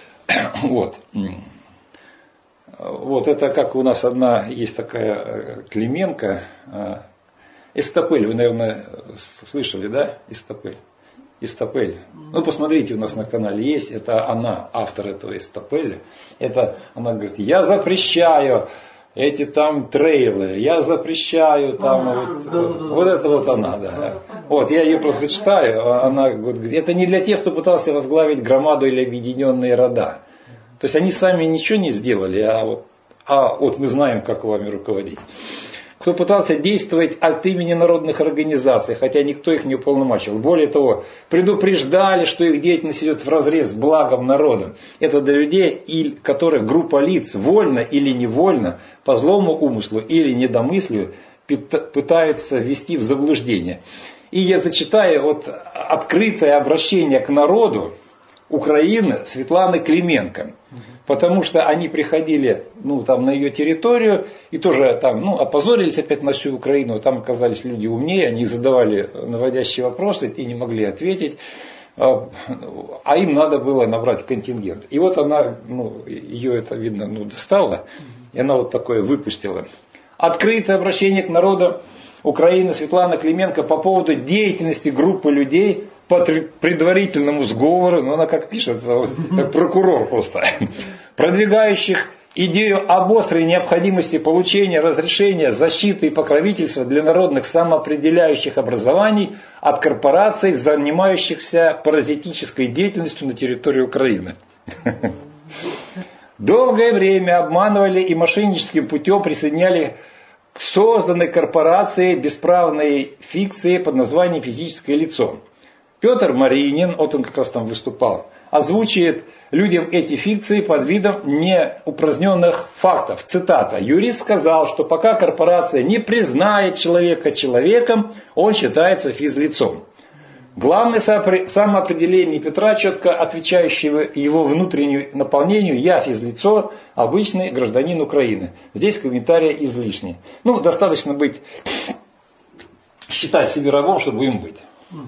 Это как у нас одна есть такая Клименко, Эстапель, вы, наверное, слышали, да? Эстапель. Посмотрите, у нас на канале есть, это она, автор этого Эстапеля. Она говорит, я запрещаю эти трейлы, я запрещаю это она, да. Я ее просто читаю, она говорит, это не для тех, кто пытался возглавить громаду или объединенные рода. То есть они сами ничего не сделали, мы знаем, как вами руководить. Кто пытался действовать от имени народных организаций, хотя никто их не уполномочил. Более того, предупреждали, что их деятельность идет вразрез с благом народа. Это для людей, которых группа лиц вольно или невольно, по злому умыслу или недомыслию пытаются ввести в заблуждение. И я зачитаю открытое обращение к народу Украины Светланы Клименко. Потому что они приходили на ее территорию и тоже опозорились опять на всю Украину. Там оказались люди умнее, они задавали наводящие вопросы, те не могли ответить. А им надо было набрать контингент. И она, ее это видно, достало, и она такое выпустила. Открытое обращение к народу Украины Светлана Клименко по поводу деятельности группы людей по предварительному сговору, она как пишет, как прокурор просто, продвигающих идею об острой необходимости получения разрешения, защиты и покровительства для народных самоопределяющих образований от корпораций, занимающихся паразитической деятельностью на территории Украины. Долгое время обманывали и мошенническим путем присоединяли к созданной корпорации бесправной фикции под названием «физическое лицо». Петр Маринин, он как раз там выступал, озвучивает людям эти фикции под видом неупраздненных фактов. Цитата. «Юрист сказал, что пока корпорация не признает человека человеком, он считается физлицом». Главное самоопределение Петра, четко отвечающего его внутреннему наполнению: «Я физлицо, обычный гражданин Украины». Здесь комментарии излишни. Достаточно считать себя рабом, чтобы им быть.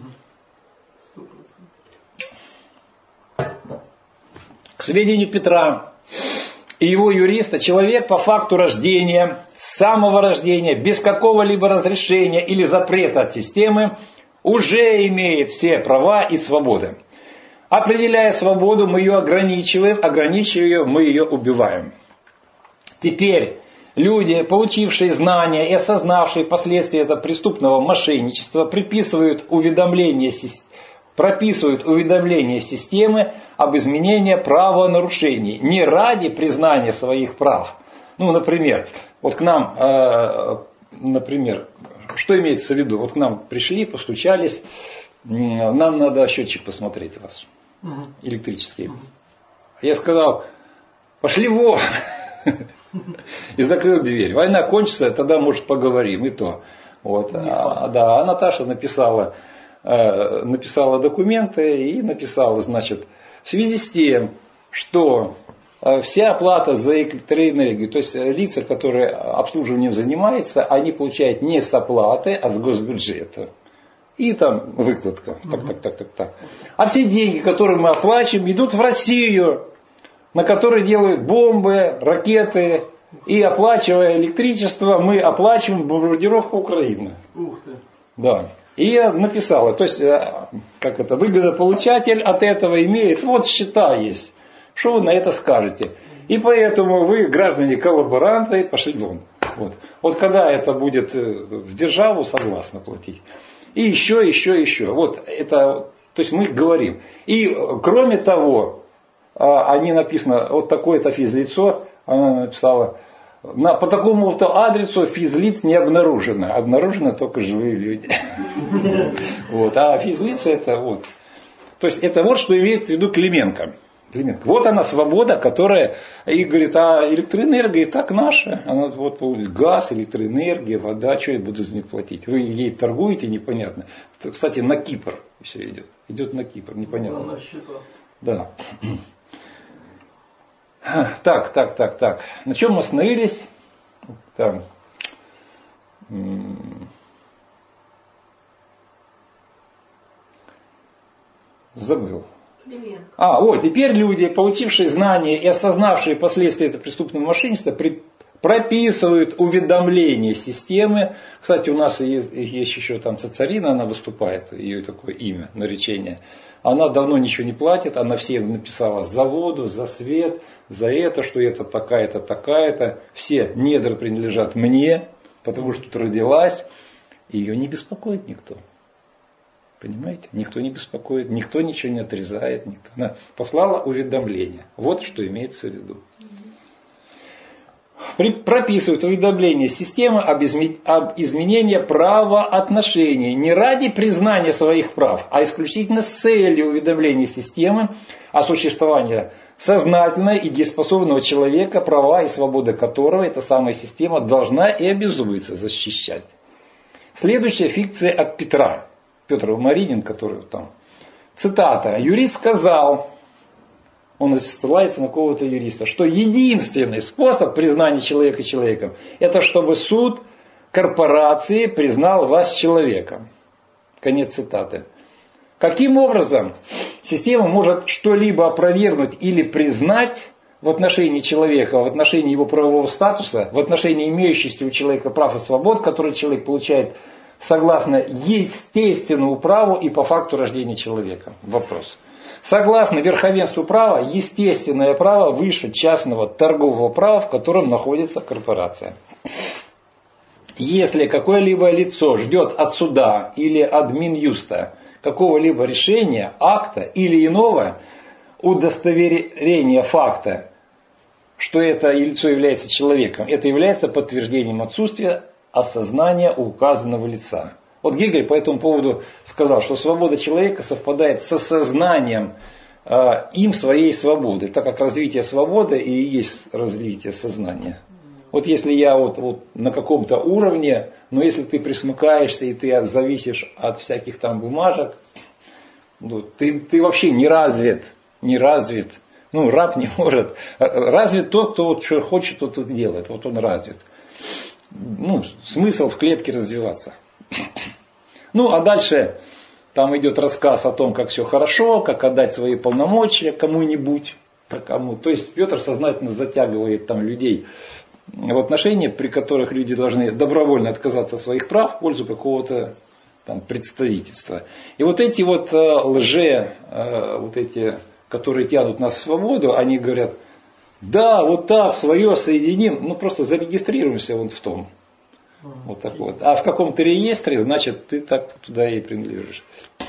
К сведению Петра и его юриста, человек по факту рождения, с самого рождения, без какого-либо разрешения или запрета от системы, уже имеет все права и свободы. Определяя свободу, мы ее ограничиваем, ограничивая ее, мы ее убиваем. Теперь люди, получившие знания и осознавшие последствия этого преступного мошенничества, прописывают уведомления системы об изменении правонарушений не ради признания своих прав. Ну, например, вот к нам, что имеется в виду? Вот к нам пришли, постучались, нам надо счетчик посмотреть у вас, электрический. Я сказал, пошли вон, и закрыл дверь. Война кончится, тогда, может, поговорим, и то. Вот. А Наташа написала документы и написала, значит, в связи с тем, что вся оплата за электроэнергию, то есть лица, которые обслуживанием занимаются, они получают не с оплаты, а с госбюджета. И там выкладка. Так. А все деньги, которые мы оплачиваем, идут в Россию, на которой делают бомбы, ракеты. И оплачивая электричество, мы оплачиваем бомбардировку Украины. Ух ты. Да. И я написала, то есть, выгодополучатель от этого имеет, вот счета есть. Что вы на это скажете? И поэтому вы, граждане-коллаборанты, пошли вон. Вот когда это будет в державу, согласны платить. И еще. Вот это, то есть мы говорим. И кроме того, они написано, вот такое-то физлицо, она написала, по такому-то адресу физлиц не обнаружено. Обнаружены только живые люди. А физлица это вот. То есть это вот что имеет в виду Клименко. Вот она свобода, которая, и говорит, а электроэнергия и так наша. Она вот газ, электроэнергия, вода, что я буду за них платить? Вы ей торгуете, непонятно. Кстати, на Кипр все идет. Идет на Кипр, непонятно. Да. Так. На чем мы остановились? Там. Забыл. Теперь люди, получившие знания и осознавшие последствия этого преступного мошенничества, прописывают уведомления системы. Кстати, у нас есть еще там Цацарина, она выступает, ее такое имя, наречение. Она давно ничего не платит, она всем написала за воду, за свет, за это, что это такая-то, такая-то. Все недры принадлежат мне, потому что тут родилась. Ее не беспокоит никто. Понимаете? Никто не беспокоит, никто ничего не отрезает. Она послала уведомление. Вот что имеется в виду. Прописывают уведомление системы об изменении правоотношений не ради признания своих прав, а исключительно с целью уведомления системы о существовании сознательного и дееспособного человека, права и свободы которого эта самая система должна и обязуется защищать. Следующая фикция от Петра. Петр Маринин, который там. Цитата. Юрист сказал, он ссылается на какого-то юриста, что единственный способ признания человека человеком, это чтобы суд корпорации признал вас человеком. Конец цитаты. Каким образом система может что-либо опровергнуть или признать в отношении человека, в отношении его правового статуса, в отношении имеющихся у человека прав и свобод, которые человек получает согласно естественному праву и по факту рождения человека? Вопрос. Согласно верховенству права, естественное право выше частного торгового права, в котором находится корпорация. Если какое-либо лицо ждет от суда или от Минюста какого-либо решения, акта или иного удостоверения факта, что это лицо является человеком, это является подтверждением отсутствия осознания у указанного лица. Вот Гегель по этому поводу сказал, что свобода человека совпадает с осознанием им своей свободы, так как развитие свободы и есть развитие сознания. Вот если я вот на каком-то уровне, но если ты присмыкаешься и ты зависишь от всяких там бумажек, ты вообще не развит. Раб не может. Развит тот, кто вот что хочет, тот и делает. Вот он развит. Смысл в клетке развиваться. А дальше там идет рассказ о том, как все хорошо, как отдать свои полномочия кому-нибудь. То есть Петр сознательно затягивает там людей в отношения, при которых люди должны добровольно отказаться от своих прав в пользу какого-то там, представительства. И вот эти вот вот эти, которые тянут нас в свободу, они говорят, да, вот так, свое соединим, ну просто зарегистрируемся вон в том. Вот так вот. А в каком-то реестре, значит, ты так туда и принадлежишь.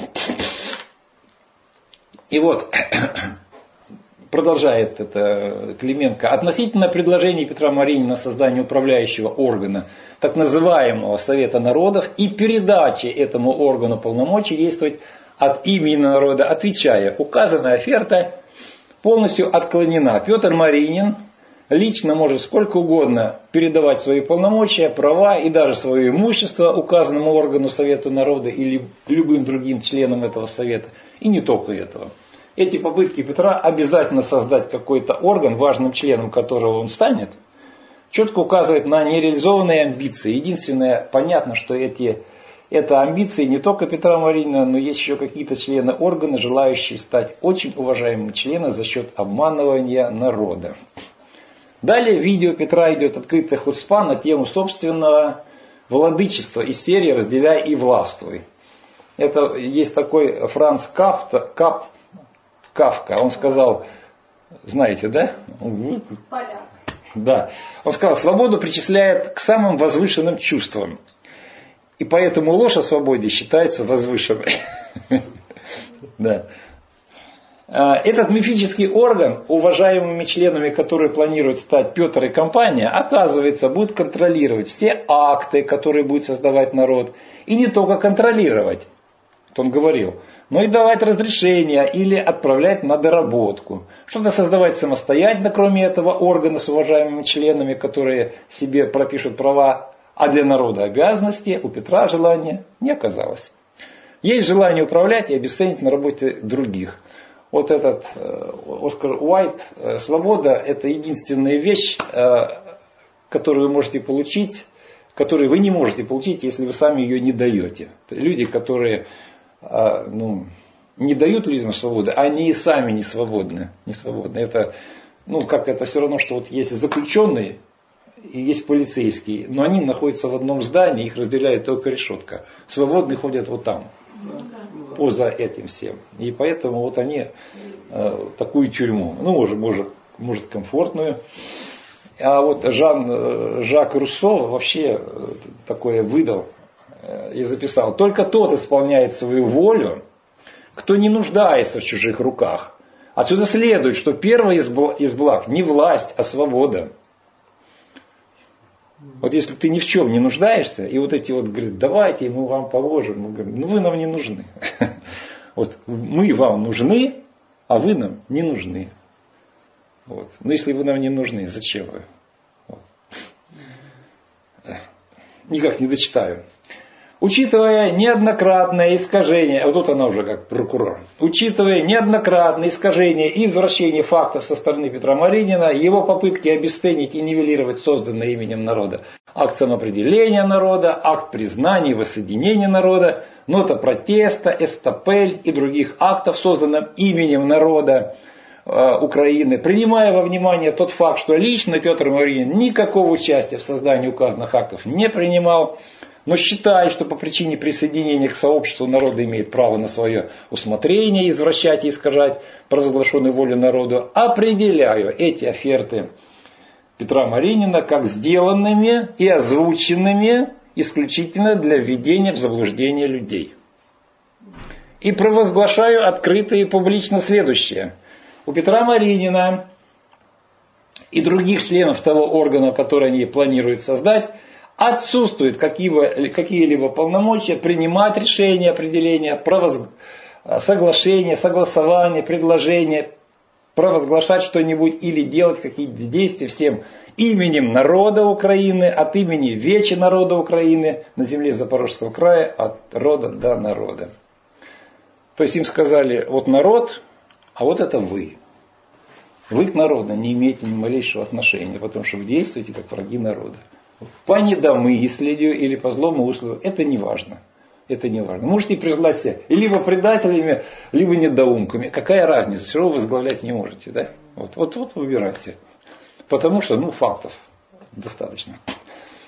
И вот, продолжает это Клименко, относительно предложений Петра Маринина о создании управляющего органа, так называемого Совета народов, и передачи этому органу полномочий действовать от имени народа, отвечая, указанная оферта полностью отклонена. Петр Маринин лично может сколько угодно передавать свои полномочия, права и даже свое имущество указанному органу Совета народа или любым другим членам этого совета. И не только этого. Эти попытки Петра обязательно создать какой-то орган, важным членом которого он станет, четко указывает на нереализованные амбиции. Единственное, понятно, что это амбиции не только Петра Маринина, но есть еще какие-то члены органа, желающие стать очень уважаемыми членами за счет обманывания народа. Далее в видео Петра идет открытая хуцпа на тему собственного владычества из серии «Разделяй и властвуй». Это есть такой Франц Кафка, он сказал, знаете, да? Поляк. Да. Он сказал, свободу причисляет к самым возвышенным чувствам. И поэтому ложь о свободе считается возвышенной. Да. Этот мифический орган, уважаемыми членами, которые планируют стать Петр и компания, оказывается, будет контролировать все акты, которые будет создавать народ. И не только контролировать, это он говорил, но и давать разрешения или отправлять на доработку. Что-то создавать самостоятельно, кроме этого органа с уважаемыми членами, которые себе пропишут права, а для народа обязанности, у Петра желания не оказалось. Есть желание управлять и обесценить на работе других. Вот этот Оскар Уайт, свобода – это единственная вещь, которую вы можете получить, которую вы не можете получить, если вы сами ее не даете. Люди, которые не дают людям свободы, они и сами не свободны. Это, это все равно, что вот есть заключенные и есть полицейские, но они находятся в одном здании, их разделяет только решетка. Свободные ходят вот там. Поза этим всем. И поэтому вот они такую тюрьму, может комфортную. А вот Жак Руссо вообще такое выдал и записал. Только тот исполняет свою волю, кто не нуждается в чужих руках. Отсюда следует, что первое из благ не власть, а свобода. Вот если ты ни в чем не нуждаешься, и вот эти вот говорят, давайте мы вам поможем, мы говорим, вы нам не нужны. Вот мы вам нужны, а вы нам не нужны. Вот. Но если вы нам не нужны, зачем вы? Вот. Никак не дочитаю. Учитывая неоднократное искажение, вот тут она уже как прокурор, учитывая неоднократное искажение и извращение фактов со стороны Петра Маринина, его попытки обесценить и нивелировать созданное именем народа акт самоопределения народа, акт признания и воссоединения народа, нота протеста, эстапель и других актов, созданных именем народа Украины, принимая во внимание тот факт, что лично Петр Маринин никакого участия в создании указанных актов не принимал, но считает, что по причине присоединения к сообществу народа имеет право на свое усмотрение, извращать и искажать провозглашенную волю народу, определяю эти оферты Петра Маринина как сделанными и озвученными исключительно для введения в заблуждение людей. И провозглашаю открыто и публично следующее. У Петра Маринина и других членов того органа, который они планируют создать, отсутствуют какие-либо полномочия принимать решения, определения, соглашения, согласования, предложения, провозглашать что-нибудь или делать какие-то действия всем именем народа Украины, от имени Вечи народа Украины на земле Запорожского края, от рода до народа. То есть им сказали, вот народ, а вот это вы. Вы к народу не имеете ни малейшего отношения, потому что вы действуете как враги народа. По недомыслию или по злому умыслу, это не важно. Это не важно. Можете признать себя либо предателями, либо недоумками. Какая разница? Все равно возглавлять не можете. Да? Вот выбирайте. Потому что, фактов достаточно.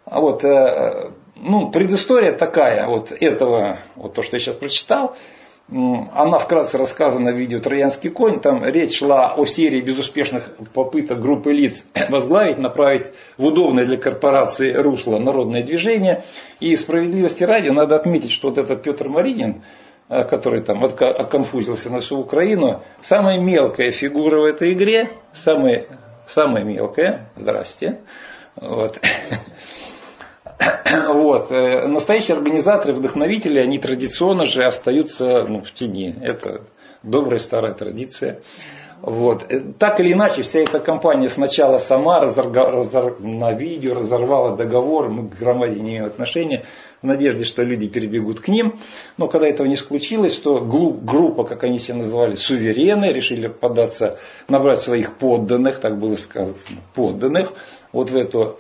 Вот, ну, предыстория такая, вот этого, вот то, что я сейчас прочитал, она вкратце рассказана в видео «Троянский конь». Там речь шла о серии безуспешных попыток группы лиц возглавить, направить в удобное для корпорации русло народное движение. И справедливости ради надо отметить, что вот этот Петр Маринин, который там оконфузился на всю Украину, самая мелкая фигура в этой игре, самая мелкая, здрасте, вот. Вот. Настоящие организаторы, вдохновители, они традиционно же остаются в тени. Это добрая старая традиция. Вот. Так или иначе, вся эта компания сначала сама на видео разорвала договор, мы к громаде не имеем отношения, в надежде, что люди перебегут к ним. Но когда этого не случилось, то группа, как они себя называли, суверены, решили податься, набрать своих подданных, так было сказано, подданных, вот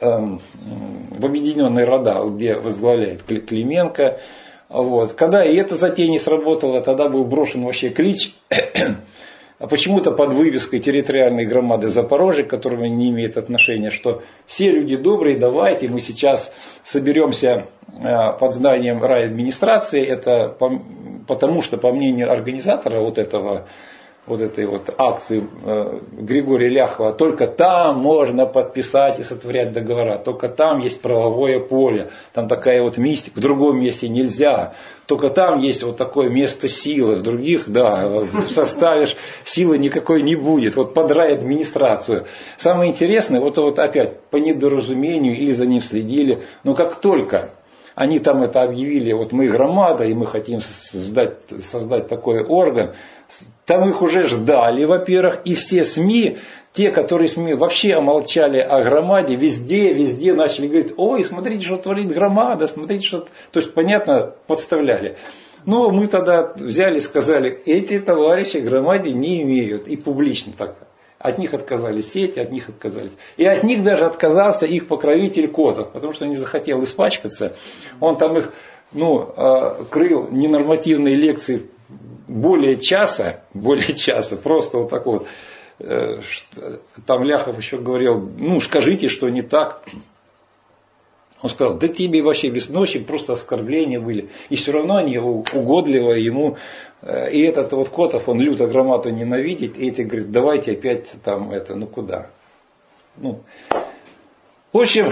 в объединенные рода, где возглавляет Клименко. Вот. Когда и эта затея не сработала, тогда был брошен вообще клич, почему-то под вывеской территориальной громады Запорожья, к которому не имеет отношения, что все люди добрые, давайте мы сейчас соберемся под зданием райадминистрации. Это потому что, по мнению организатора вот этой акции Григория Ляхова, только там можно подписать и сотворять договора, только там есть правовое поле, там такая вот мистика, в другом месте нельзя, только там есть вот такое место силы, в других, да, составишь, силы никакой не будет, вот под райадминистрацию. Самое интересное, вот опять по недоразумению или за ним следили, но как только они там это объявили, вот мы громада, и мы хотим создать такой орган, там их уже ждали, во-первых, и все СМИ, те, которые СМИ вообще омолчали о громаде, везде начали говорить, ой, смотрите, что творит громада, смотрите, что... То есть, понятно, подставляли. Но мы тогда взяли и сказали, эти товарищи громаде не имеют, и публично так. От них отказались сети, от них отказались. И от них даже отказался их покровитель Котов, потому что не захотел испачкаться. Он там их крыл ненормативные лекции более часа, просто вот так вот. Там Ляхов еще говорил, скажите, что не так. Он сказал, да тебе вообще без ночи просто оскорбления были. И все равно они угодливо ему. И этот вот Котов, он люто громаду ненавидит. И эти говорят, давайте опять там куда. В общем,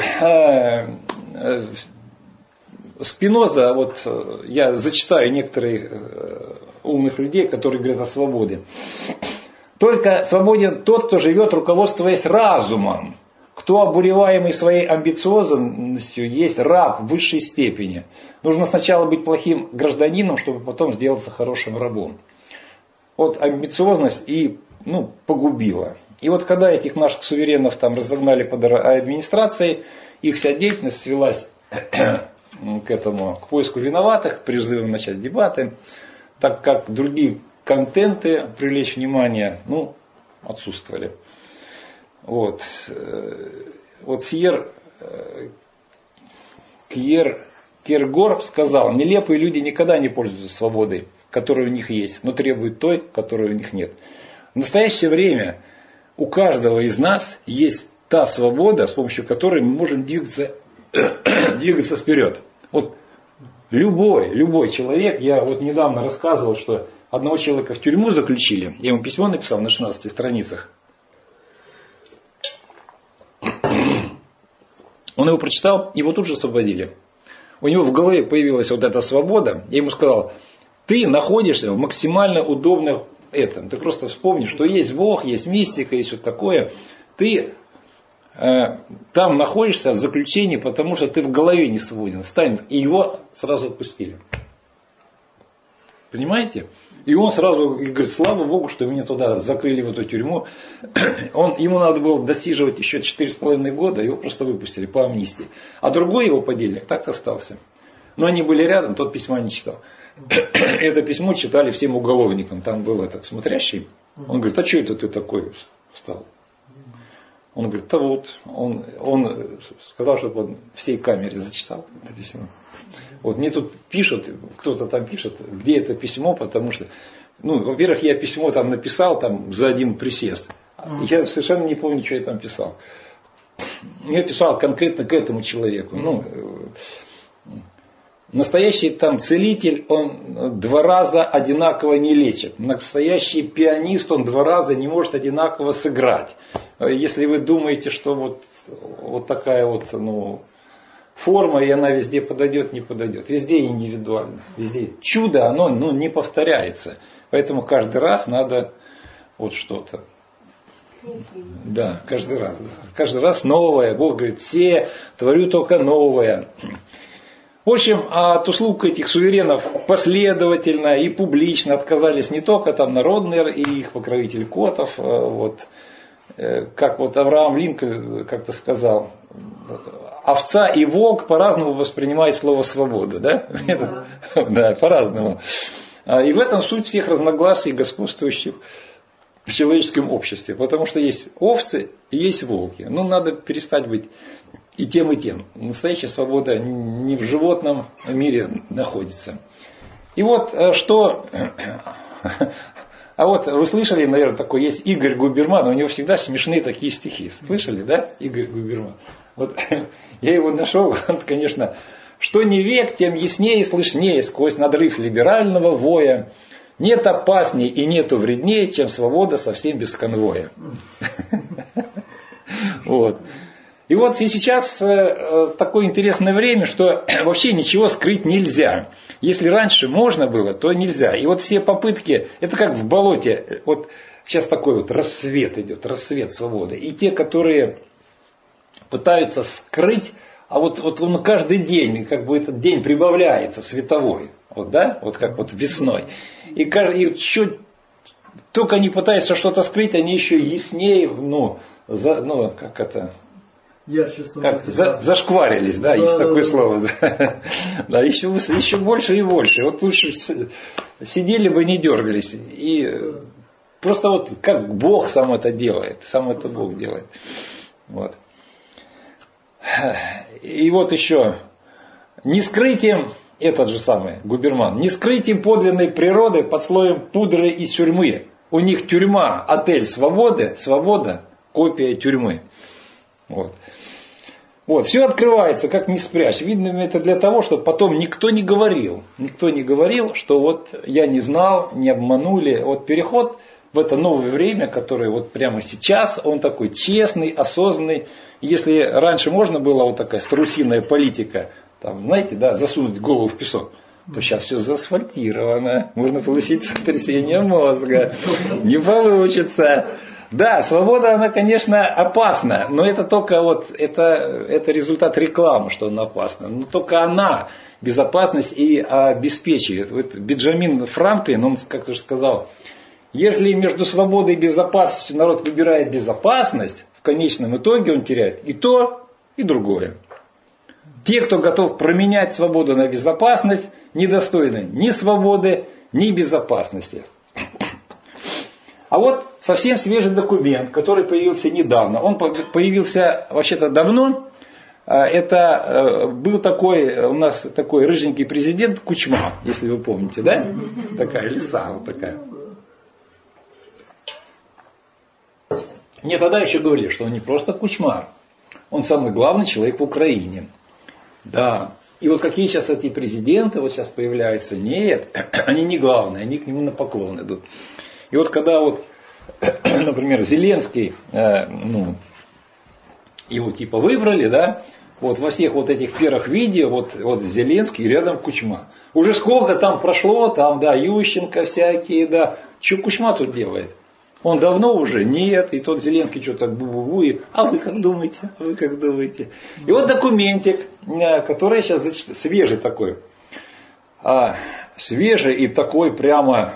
Спиноза, вот я зачитаю некоторых умных людей, которые говорят о свободе. Только свободен тот, кто живет, руководствуясь разумом. Кто, обуреваемый своей амбициозностью, есть раб в высшей степени. Нужно сначала быть плохим гражданином, чтобы потом сделаться хорошим рабом. Вот амбициозность и погубила. И вот когда этих наших суверенов там разогнали под администрацией, их вся деятельность свелась к поиску виноватых, призывам начать дебаты, так как другие контенты привлечь внимание, отсутствовали. Вот Кьергор сказал, нелепые люди никогда не пользуются свободой, которая у них есть, но требуют той, которой у них нет. В настоящее время у каждого из нас есть та свобода, с помощью которой мы можем двигаться вперед. Вот любой человек, я вот недавно рассказывал, что одного человека в тюрьму заключили, я ему письмо написал на 16 страницах. Он его прочитал, его тут же освободили. У него в голове появилась вот эта свобода. Я ему сказал, ты находишься в максимально удобном этом. Ты просто вспомни, что есть Бог, есть мистика, есть вот такое. Ты там находишься в заключении, потому что ты в голове не свободен. Стань, и его сразу отпустили. Понимаете? И он сразу говорит, слава Богу, что меня туда закрыли в эту тюрьму. Ему надо было досиживать еще 4,5 года, его просто выпустили по амнистии. А другой его подельник так остался. Но они были рядом, тот письма не читал. Это письмо читали всем уголовникам. Там был этот смотрящий. Он говорит, а что это ты такой стал? Он говорит, да вот, он сказал, чтобы он всей камере зачитал это письмо. Вот мне тут пишут, кто-то там пишет, где это письмо, потому что, во-первых, я письмо там написал там за один присест. Я совершенно не помню, что я там писал. я писал конкретно к этому человеку. Ну, настоящий там целитель, он 2 раза одинаково не лечит. Настоящий пианист, он 2 раза не может одинаково сыграть. Если вы думаете, что вот такая вот, форма, и она везде подойдет, не подойдет. Везде индивидуально. Везде чудо, оно не повторяется. Поэтому каждый раз надо вот что-то. Да, каждый раз. Да. Каждый раз новое. Бог говорит, все творю только новое. В общем, от услуг этих суверенов последовательно и публично отказались не только там народные и их покровитель Котов, как Авраам Линкольн как-то сказал, овца и волк по-разному воспринимают слово свобода, да? Да, по-разному. И в этом суть всех разногласий, господствующих в человеческом обществе. Потому что есть овцы и есть волки. Надо перестать быть и тем, и тем. Настоящая свобода не в животном мире находится. И что... А вы слышали, наверное, такой есть Игорь Губерман, у него всегда смешные такие стихи. Слышали, да, Игорь Губерман? Я его нашел, конечно, что не век, тем яснее и слышнее сквозь надрыв либерального воя. Нет опасней и нету вреднее, чем свобода совсем без конвоя. И сейчас такое интересное время, что вообще ничего скрыть нельзя. Если раньше можно было, то нельзя. И все попытки, это как в болоте. Сейчас такой рассвет идет, рассвет свободы. И те, которые пытаются скрыть, он каждый день, этот день прибавляется световой. Как весной. И только они пытаются что-то скрыть, они еще яснее, зашкварились, да, есть такое слово. Да, еще больше и больше. Лучше сидели бы, не дергались. И просто как Бог сам это делает. Сам это Бог делает. И еще. Не скрыть им, этот же самый Губерман, не скрыть им подлинной природы под слоем пудры и тюрьмы. У них тюрьма, отель свободы, свобода, копия тюрьмы. Все открывается, как не спрячь. Видно, это для того, чтобы потом никто не говорил, что я не знал, не обманули. Переход в это новое время, которое прямо сейчас, он такой честный, осознанный. Если раньше можно было такая страусиная политика, засунуть голову в песок, то сейчас все заасфальтировано, можно получить сотрясение мозга, не получится. Да, свобода, она, конечно, опасна, но это только это результат рекламы, что она опасна. Но только она безопасность и обеспечивает. Бенджамин Франклин, он как-то же сказал, если между свободой и безопасностью народ выбирает безопасность, в конечном итоге он теряет и то, и другое. Те, кто готов променять свободу на безопасность, недостойны ни свободы, ни безопасности. А совсем свежий документ, который появился недавно. Он появился вообще-то давно. Это был у нас такой рыженький президент Кучма, если вы помните, да? Такая лиса такая. Мне тогда еще говорили, что он не просто Кучма, он самый главный человек в Украине. Да. И какие сейчас эти президенты сейчас появляются, нет, они не главные, они к нему на поклон идут. И когда например, Зеленский, его выбрали, да, во всех этих первых видео, Зеленский рядом Кучма. Уже сколько там прошло, Ющенко всякие, да. Что Кучма тут делает? Он давно уже нет, и тот Зеленский что-то бу-бу-бу, а вы как думаете? И документик, который сейчас свежий такой. Свежий и такой прямо,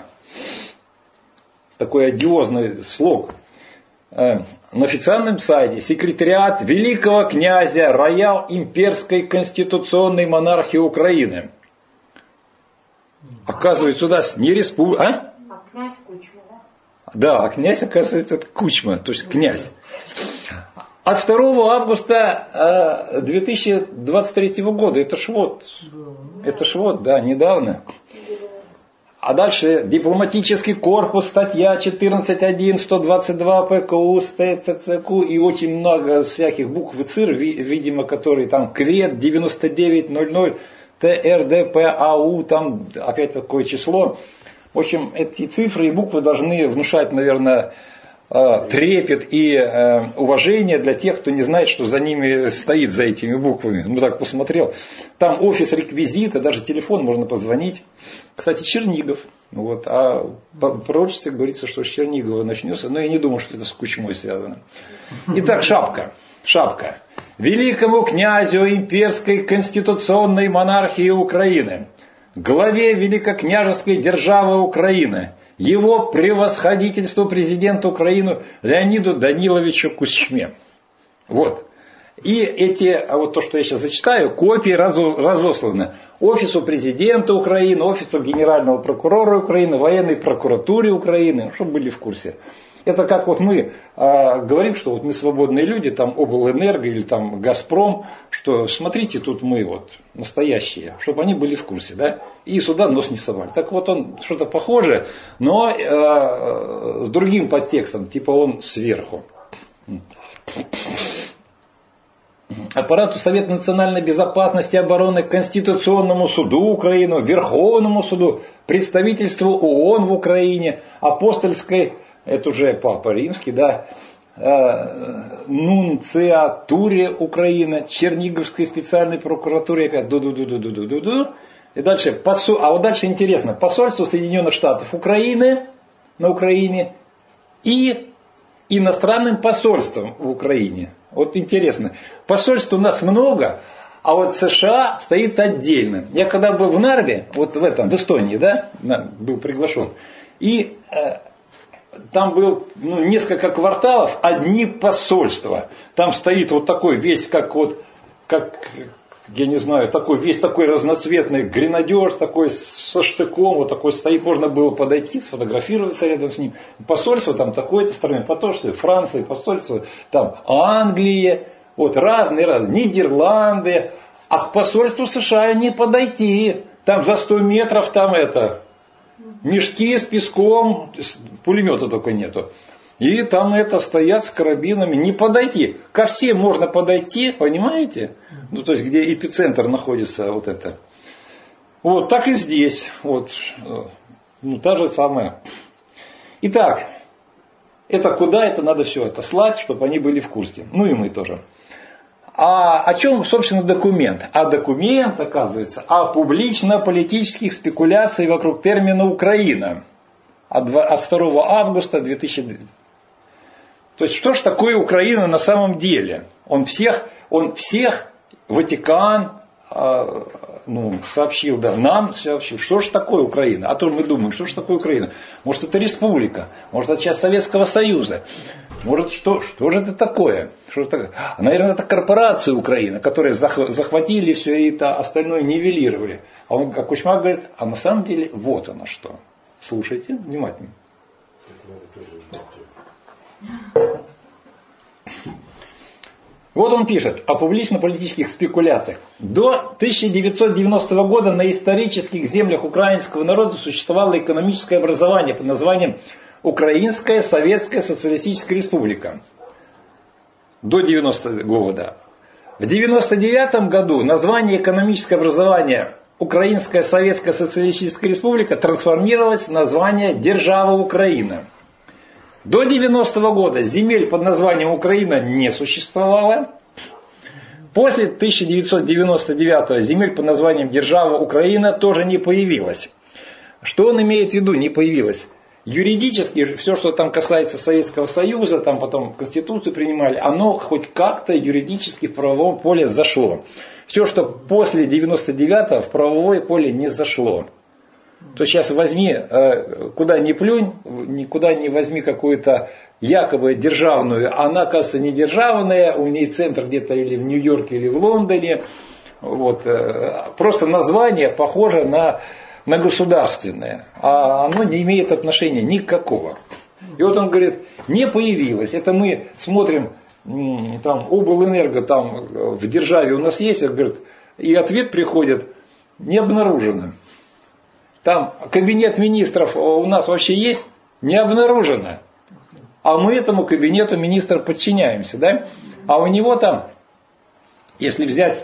такой одиозный слог. На официальном сайте секретариат великого князя Роял имперской конституционной монархии Украины. Оказывается, у нас не республика. А князь Кучма, да? Да, а князь, оказывается, это Кучма, то есть князь. От 2 августа 2023 года, это ж недавно. А дальше дипломатический корпус, статья 14.1, 122 ПКУ, СТЦК и очень много всяких букв и цифр, видимо, которые там КВЕД 9900, ТРДПАУ, там опять такое число. В общем, эти цифры и буквы должны внушать, наверное, трепет и уважение для тех, кто не знает, что за ними стоит, за этими буквами. Ну так посмотрел. Там офис реквизита, даже телефон можно позвонить. Кстати, Чернигов. Вот. А в пророчестве говорится, что с Чернигова начнется. Но я не думаю, что это с Кучмой связано. Итак, шапка. Шапка. Великому князю имперской конституционной монархии Украины, главе великокняжеской державы Украины, его превосходительству президенту Украины Леониду Даниловичу Кучме. Вот. И эти, вот то, что я сейчас зачитаю, копии разосланы офису президента Украины, офису генерального прокурора Украины, военной прокуратуре Украины, чтобы были в курсе. Это как вот мы говорим, что вот мы свободные люди, там облэнерго или там Газпром, что смотрите, тут мы вот настоящие, чтобы они были в курсе, да, и сюда нос не совали. Так вот он что-то похожее, но с другим подтекстом, типа он сверху. Аппарату Совета национальной безопасности и обороны, Конституционному суду Украины, Верховному суду, представительству ООН в Украине, апостольской, это уже Папа Римский, да, нунциатуре Украины, Черниговской специальной прокуратуре, опять ду-ду-ду-ду-ду-ду-ду. И дальше, а вот дальше интересно, посольство Соединенных Штатов Украины на Украине и иностранным посольством в Украине. Вот интересно, посольств у нас много, а вот США стоит отдельно. Я когда был в Нарве, вот в Эстонии, да, был приглашен, и там был несколько кварталов, одни посольства. Там стоит вот такой весь, как я не знаю, такой весь такой разноцветный гренадер, такой со штыком, вот такой стоит, можно было подойти, сфотографироваться рядом с ним. Посольство там такой-то страны, посольство Франции, посольство там Англии, вот разные, Нидерланды. А к посольству США не подойти. Там за 100 метров там мешки с песком, пулемета только нету. И там стоят с карабинами, не подойти. Ко всем можно подойти, понимаете? Ну, то есть, где эпицентр находится, вот это. Вот, так и здесь. Вот, та же самая. Итак, это куда? Это надо все это слать, чтобы они были в курсе. Ну и мы тоже. А о чем, собственно, документ? А документ, оказывается, о публично-политических спекуляциях вокруг термина «Украина» от 2 августа 2000. То есть, что ж такое Украина на самом деле? Он всех Ватикан сообщил, да, нам сообщил, что же такое Украина. А то мы думаем, что же такое Украина? Может, это республика, может, это часть Советского Союза. Может, что же это такое? Что это такое? Наверное, это корпорация Украина, которые захватили все и это остальное нивелировали. А Кучма говорит, а на самом деле вот оно что. Слушайте внимательно. Вот он пишет о публично-политических спекуляциях. До 1990 года на исторических землях украинского народа существовало экономическое образование под названием Украинская Советская Социалистическая Республика. До 90 года. В 1999 году название экономическое образование Украинская Советская Социалистическая Республика трансформировалось в название Держава Украина. До 90-го года земель под названием Украина не существовало. После 1999 земель под названием Держава Украина тоже не появилось. Что он имеет в виду, не появилось? Юридически, все, что там касается Советского Союза, там потом Конституцию принимали, оно хоть как-то юридически в правовом поле зашло. Все, что после 99-го в правовое поле не зашло. То сейчас возьми, куда ни плюнь, никуда не возьми какую-то якобы державную, она, оказывается, не державная, у нее центр где-то или в Нью-Йорке, или в Лондоне. Вот. Просто название похоже на государственное, а оно не имеет отношения никакого. И вот он говорит, не появилось. Это мы смотрим, там облэнерго там в державе у нас есть, он говорит, и ответ приходит, не обнаружено. Там кабинет министров у нас вообще есть? Не обнаружено. А мы этому кабинету министров подчиняемся, да? А у него там, если взять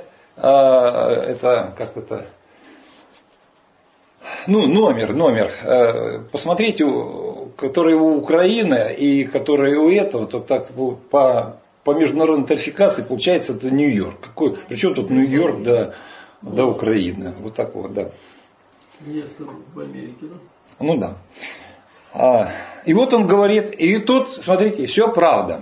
номер, посмотрите, который у Украины и который у этого, то так по международной тарификации получается это Нью-Йорк. Причем тут Нью-Йорк до Украины. Вот так вот, да. Если в Америке, да? Ну да. И вот он говорит, и тут, смотрите, все правда.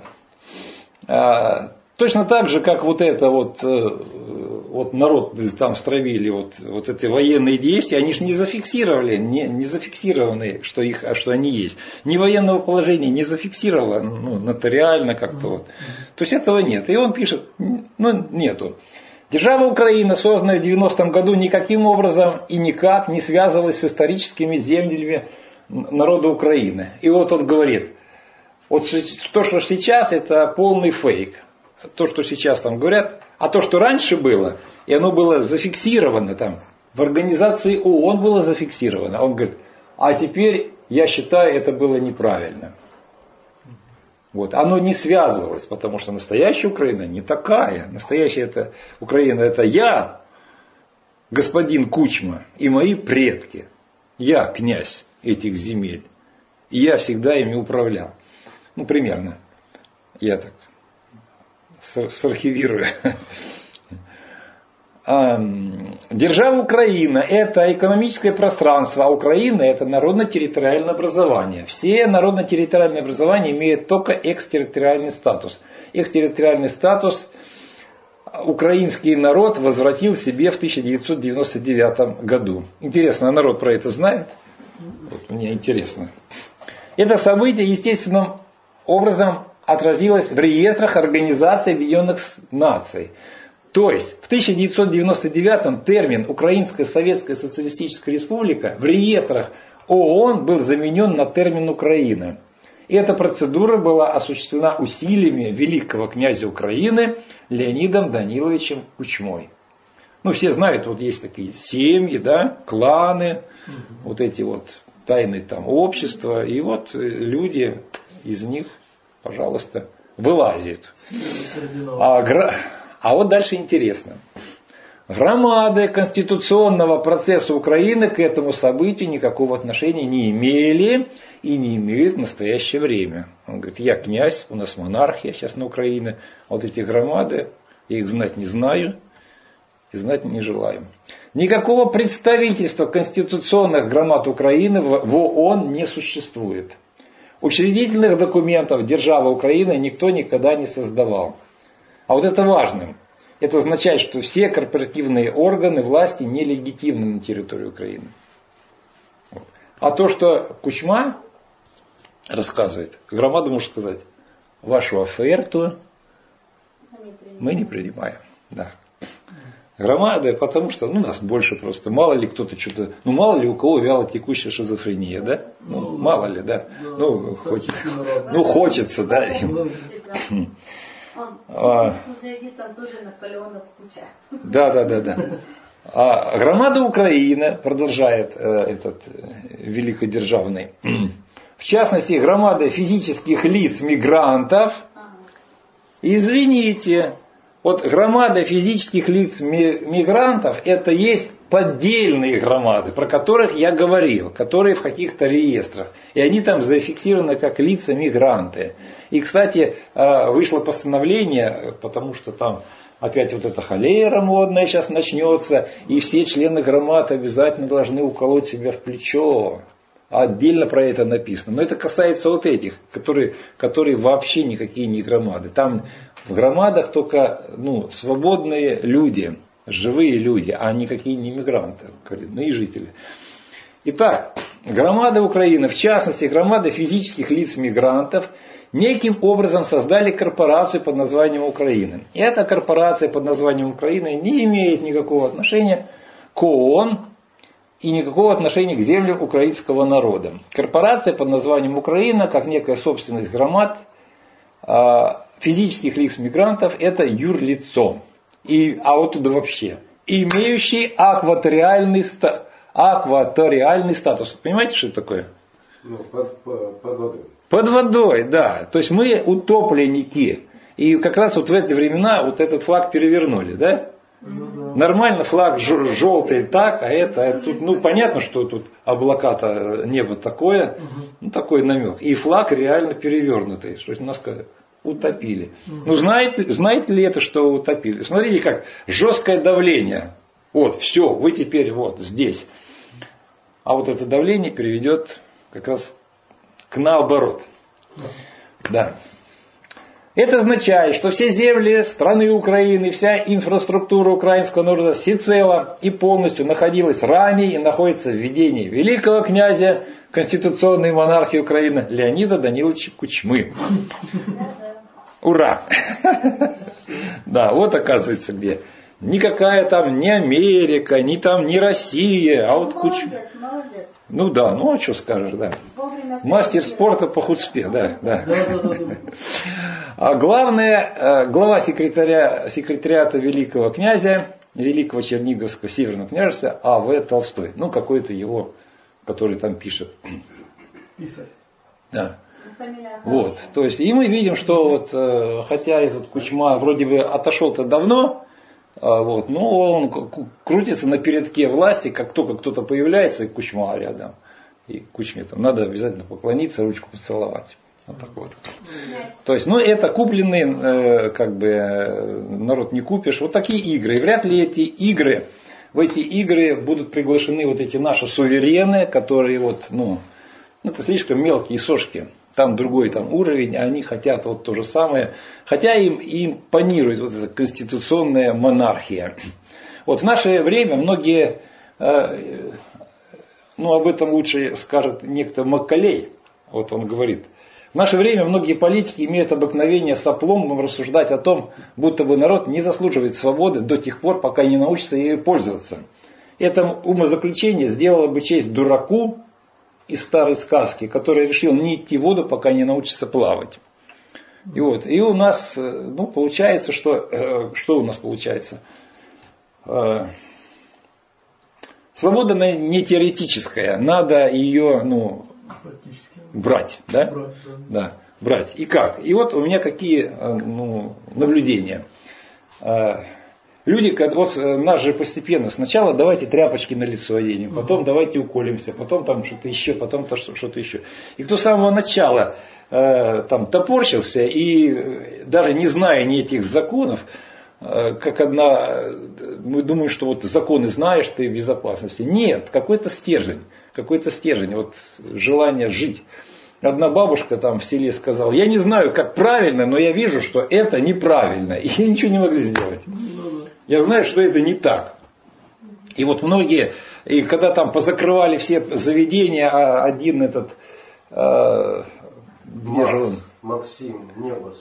Точно так же, как вот это вот народ там стравили, вот эти военные действия, они же не зафиксировали, не зафиксированы, что они есть. Ни военного положения не зафиксировало, нотариально как-то вот. То есть этого нет. И он пишет, нету. Держава Украина, созданная в 90-м году, никаким образом и никак не связывалась с историческими землями народа Украины. И вот он говорит, вот то, что сейчас, это полный фейк. То, что сейчас там говорят, а то, что раньше было, и оно было зафиксировано там, в организации ООН было зафиксировано. Он говорит, а теперь я считаю, это было неправильно. Вот. Оно не связывалось, потому что настоящая Украина не такая. Настоящая Украина это я, господин Кучма, и мои предки. Я князь этих земель. И я всегда ими управлял. Примерно. Я так сархивирую. Держава Украина – это экономическое пространство, а Украина – это народно-территориальное образование. Все народно-территориальные образования имеют только экстерриториальный статус. Экстерриториальный статус украинский народ возвратил себе в 1999 году. Интересно, а народ про это знает? Вот мне интересно. Это событие естественным образом отразилось в реестрах Организации Объединенных Наций. То есть в 1999 термин Украинская Советская Социалистическая Республика в реестрах ООН был заменен на термин Украина. И эта процедура была осуществлена усилиями великого князя Украины Леонидом Даниловичем Кучмой. Все знают, вот есть такие семьи, да, кланы, вот эти вот тайные там общества, и вот люди из них, пожалуйста, вылазят. А вот дальше интересно. Громады конституционного процесса Украины к этому событию никакого отношения не имели и не имеют в настоящее время. Он говорит, я князь, у нас монархия сейчас на Украине, а вот эти громады, я их знать не знаю и знать не желаю. Никакого представительства конституционных громад Украины в ООН не существует. Учредительных документов державы Украины никто никогда не создавал. А вот это важно. Это означает, что все корпоративные органы власти нелегитимны на территории Украины. А то, что Кучма рассказывает, громада может сказать, вашу оферту мы не принимаем. Да. Громады, потому что нас больше просто. Мало ли кто-то что-то, мало ли у кого вяло текущая шизофрения, да? Мало ли, да. Хочется, да. Да. А громада Украины, продолжает этот великодержавный, в частности, громада физических лиц мигрантов, извините, вот громада физических лиц мигрантов, это есть поддельные громады, про которых я говорил, которые в каких-то реестрах. И они там зафиксированы как лица-мигранты. И, кстати, вышло постановление, потому что там опять вот эта холера модная сейчас начнется, и все члены громад обязательно должны уколоть себя в плечо. Отдельно про это написано. Но это касается вот этих, которые вообще никакие не громады. Там в громадах только свободные люди, живые люди, а никакие не мигранты, коренные жители. Итак, громада Украины, в частности, громада физических лиц мигрантов, неким образом создали корпорацию под названием Украина. И эта корпорация под названием Украина не имеет никакого отношения к ООН и никакого отношения к землям украинского народа. Корпорация под названием Украина, как некая собственность громад физических лиц мигрантов, это юрлицо. А оттуда вообще. Имеющий акваториальный статус. Понимаете, что это такое? Ну, под водой. Под водой, да. То есть мы утопленники. И как раз вот в эти времена вот этот флаг перевернули, да? Нормально флаг желтый так, а это тут, ну понятно, что тут облака-то, небо такое, ну такой намек. И флаг реально перевернутый, что нас утопили. Ну знаете ли это, что утопили? Смотрите, как жесткое давление. Вот, все, вы теперь вот здесь. А вот это давление переведет как раз к наоборот. Да. Это означает, что все земли страны Украины, вся инфраструктура украинского народа всецело и полностью находилась ранее и находится в ведении великого князя конституционной монархии Украины Леонида Даниловича Кучмы. Ура! Да, вот оказывается где. Никакая там не Америка, не Россия, а вот Кучма. Молодец. Ну да, ну а что скажешь, да. Мастер спорта по худспе, да. А главное, глава секретариата великого князя, великого Черниговского Северного княжества А.В. Толстой. Ну, какой-то его, который там пишет. Писарь. Да. Вот, то есть, и мы видим, что вот, хотя этот Кучма вроде бы отошел-то давно, вот, но он крутится на передке власти, как только кто-то появляется, и Кучма рядом. И Кучме там надо обязательно поклониться, ручку поцеловать. Вот так вот. То есть, ну это купленный, как бы, народ не купишь. Вот такие игры. И вряд ли в эти игры будут приглашены вот эти наши суверены, которые вот, ну это слишком мелкие сошки. Там другой там уровень, а они хотят вот то же самое. Хотя им импонирует вот эта конституционная монархия. Вот в наше время многие, ну об этом лучше скажет некто Маккалей. Вот он говорит. В наше время многие политики имеют обыкновение с опломбом рассуждать о том, будто бы народ не заслуживает свободы до тех пор, пока не научится ею пользоваться. Это умозаключение сделало бы честь дураку из старой сказки, который решил не идти в воду, пока не научится плавать. И вот, и у нас, ну, получается, что у нас получается? Свобода не теоретическая, надо ее, ну, брать, да? Да, брать. И как? И вот у меня какие, ну, наблюдения. Люди, вот нас же постепенно, сначала давайте тряпочки на лицо оденем, потом давайте уколемся, потом там что-то еще, потом что-то еще. И кто с самого начала там топорщился и даже не зная ни этих законов, как мы думаем, что вот законы знаешь, ты в безопасности. Нет, какой-то стержень, вот желание жить. Одна бабушка там в селе сказала, я не знаю, как правильно, но я вижу, что это неправильно, и я ничего не могли сделать. Я знаю, что это не так. И вот многие, и когда там позакрывали все заведения, а один этот, Максим Небос.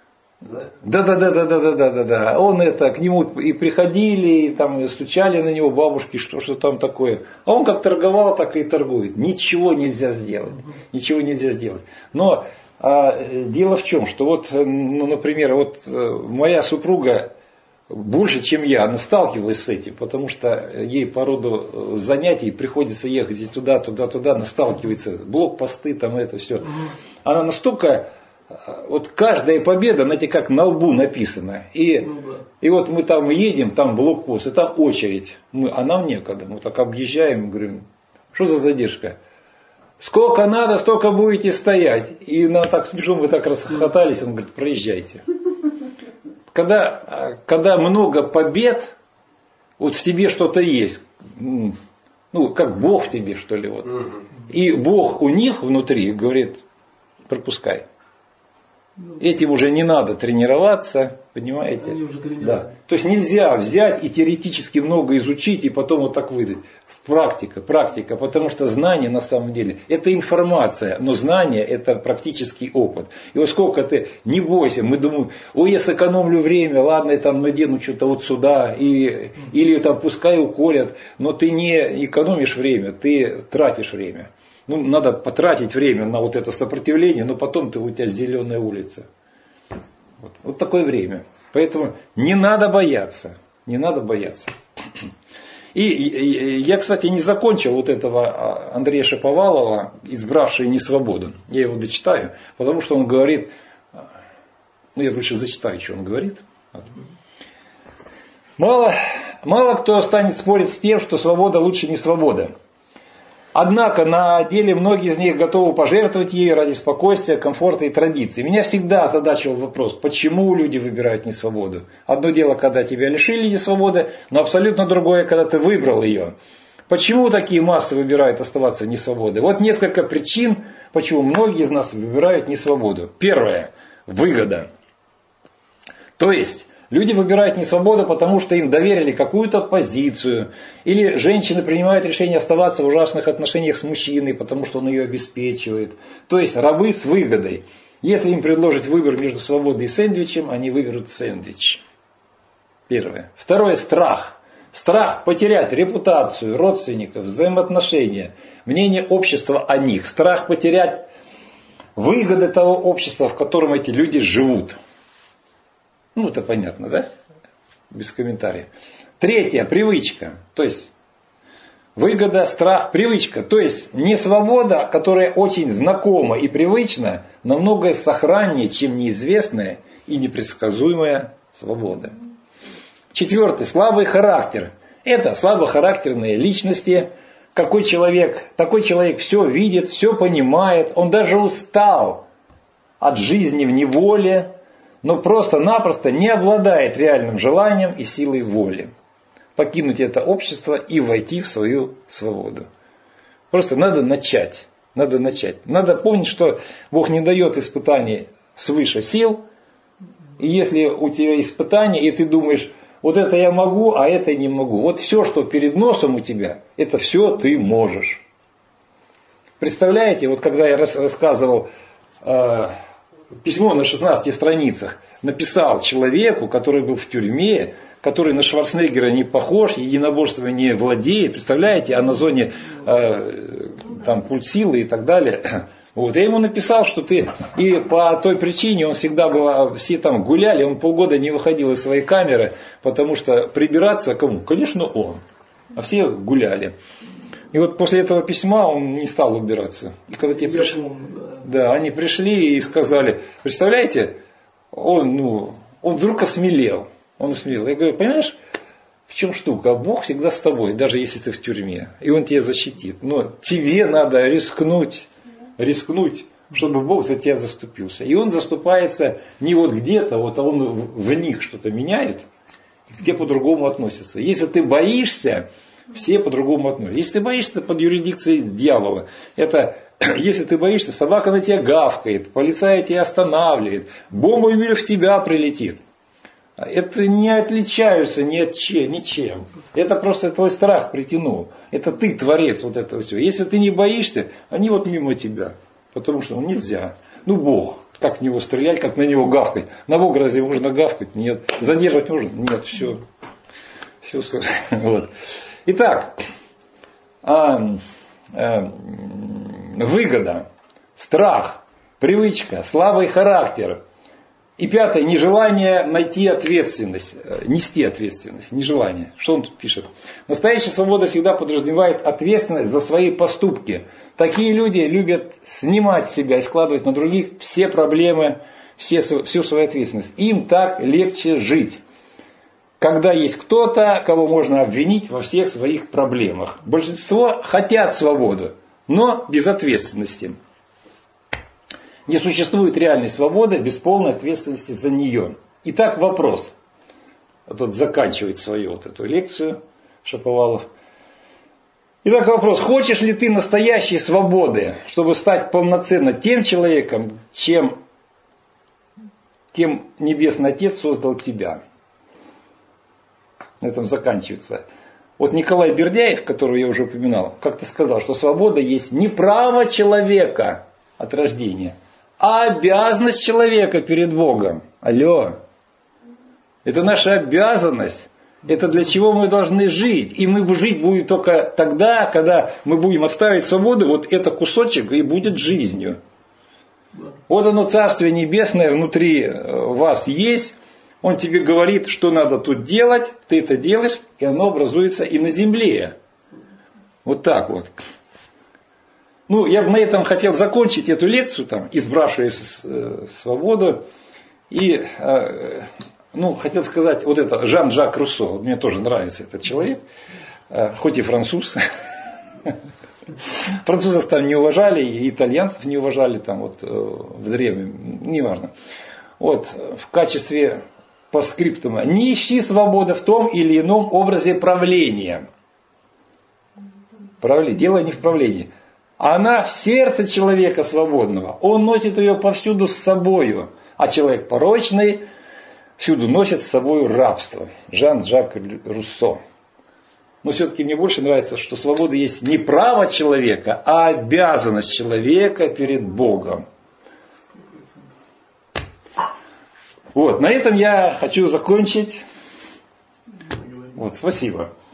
Да. Он это, к нему и приходили, и там и стучали на него бабушки, что там такое. А он как торговал, так и торгует. Ничего нельзя сделать. Но дело в чем, что вот, ну, например, вот моя супруга больше, чем я, она сталкивалась с этим, потому что ей по роду занятий приходится ехать и туда, она сталкивается, блокпосты, там это все. Она настолько, вот каждая победа, знаете, как на лбу написана. И вот мы там едем, там блокпост, и там очередь. А нам некогда. Мы так объезжаем, говорим, что за задержка? Сколько надо, столько будете стоять. И нам так смешно, мы так расхохотались, он говорит, проезжайте. Когда много побед, вот в тебе что-то есть, ну, как Бог в тебе, что ли, вот. И Бог у них внутри говорит, пропускай. Этим уже не надо тренироваться, понимаете? Они уже тренируют. Да. То есть нельзя взять и теоретически много изучить и потом вот так выдать. Практика, потому что знание на самом деле это информация, но знание это практический опыт. И вот сколько ты, не бойся, мы думаем, ой, я сэкономлю время, ладно, я там надену что-то вот сюда, или там пускай уколят, но ты не экономишь время, ты тратишь время. Ну, надо потратить время на вот это сопротивление, но потом-то у тебя зеленая улица. Вот такое время. Поэтому не надо бояться. И я, кстати, не закончил вот этого Андрея Шаповалова, избравший несвободу. Я его дочитаю, потому что он говорит, ну я лучше зачитаю, что он говорит. Мало кто станет спорить с тем, что свобода лучше не свобода. Однако на деле многие из них готовы пожертвовать ею ради спокойствия, комфорта и традиций. Меня всегда озадачивал вопрос, почему люди выбирают несвободу. Одно дело, когда тебя лишили несвободы, но абсолютно другое, когда ты выбрал ее. Почему такие массы выбирают оставаться в несвободе? Вот несколько причин, почему многие из нас выбирают несвободу. Первое. Выгода. То есть, люди выбирают несвободу, потому что им доверили какую-то позицию. Или женщины принимают решение оставаться в ужасных отношениях с мужчиной, потому что он ее обеспечивает. То есть, рабы с выгодой. Если им предложить выбор между свободой и сэндвичем, они выберут сэндвич. Первое. Второе. Страх. Страх потерять репутацию, родственников, взаимоотношения, мнение общества о них. Страх потерять выгоды того общества, в котором эти люди живут. Ну, это понятно, да? Без комментариев. Третье. Привычка. То есть, выгода, страх, привычка. То есть, не свобода, которая очень знакома и привычна, намного сохраннее, чем неизвестная и непредсказуемая свобода. Четвертый. Слабый характер. Это слабохарактерные личности. Такой человек все видит, все понимает. Он даже устал от жизни в неволе, но просто-напросто не обладает реальным желанием и силой воли покинуть это общество и войти в свою свободу. Просто надо начать. Надо помнить, что Бог не дает испытаний свыше сил. И если у тебя испытания, и ты думаешь, вот это я могу, а это не могу. Вот все, что перед носом у тебя, это все ты можешь. Представляете, вот когда я рассказывал письмо на 16 страницах, написал человеку, который был в тюрьме, который на Шварценеггера не похож, единоборством не владеет, представляете, а на зоне там, культ силы и так далее. Вот, я ему написал, что ты, и по той причине он всегда был, все там гуляли, он полгода не выходил из своей камеры, потому что прибираться кому? Конечно, он. А все гуляли. И вот после этого письма он не стал убираться. И когда те пришли, да, они пришли и сказали, представляете, он вдруг осмелел. Он осмелел. Я говорю, понимаешь, в чем штука? Бог всегда с тобой, даже если ты в тюрьме. И Он тебя защитит. Но тебе надо рискнуть, чтобы Бог за тебя заступился. И Он заступается не вот где-то, а Он в них что-то меняет, и к тебе по-другому относятся. Если ты боишься, все по-другому относятся. Если ты боишься, под юрисдикцией дьявола. Это, если ты боишься, собака на тебя гавкает, полицай тебя останавливает, бомба в тебя прилетит. Это не отличаются ничем. Это просто твой страх притянул. Это ты творец вот этого всего. Если ты не боишься, они вот мимо тебя. Потому что нельзя. Бог. Как в него стрелять, как на него гавкать. На Бога разве можно гавкать? Нет. Задерживать можно? Нет. Все. Вот. Итак, выгода, страх, привычка, слабый характер. И пятое, нежелание нести ответственность, нежелание. Что он тут пишет? Настоящая свобода всегда подразумевает ответственность за свои поступки. Такие люди любят снимать с себя и складывать на других все проблемы, всю свою ответственность. Им так легче жить, когда есть кто-то, кого можно обвинить во всех своих проблемах. Большинство хотят свободу, но без ответственности. Не существует реальной свободы без полной ответственности за нее. Итак, вопрос. Тут заканчивает свою вот эту лекцию Шаповалов. Итак, вопрос. Хочешь ли ты настоящей свободы, чтобы стать полноценно тем человеком, кем Небесный Отец создал тебя? На этом заканчивается. Вот Николай Бердяев, которого я уже упоминал, как-то сказал, что свобода есть не право человека от рождения, а обязанность человека перед Богом. Алло. Это наша обязанность. Это для чего мы должны жить. И мы жить будем только тогда, когда мы будем отставить свободу, вот это кусочек и будет жизнью. Вот оно, Царствие Небесное внутри вас есть. Он тебе говорит, что надо тут делать, ты это делаешь, и оно образуется и на земле. Вот так вот. Ну, я бы на этом хотел закончить эту лекцию, там, избравшую свободу. И, ну, хотел сказать, вот это Жан-Жак Руссо, мне тоже нравится этот человек, хоть и француз. Французов там не уважали, и итальянцев не уважали, там вот в древнем, неважно. Вот, в качестве постскриптума. Не ищи свободы в том или ином образе правления. Дело не в правлении. Она в сердце человека свободного. Он носит ее повсюду с собою. А человек порочный всюду носит с собой рабство. Жан-Жак Руссо. Но все-таки мне больше нравится, что свобода есть не право человека, а обязанность человека перед Богом. Вот, на этом я хочу закончить. Вот, спасибо.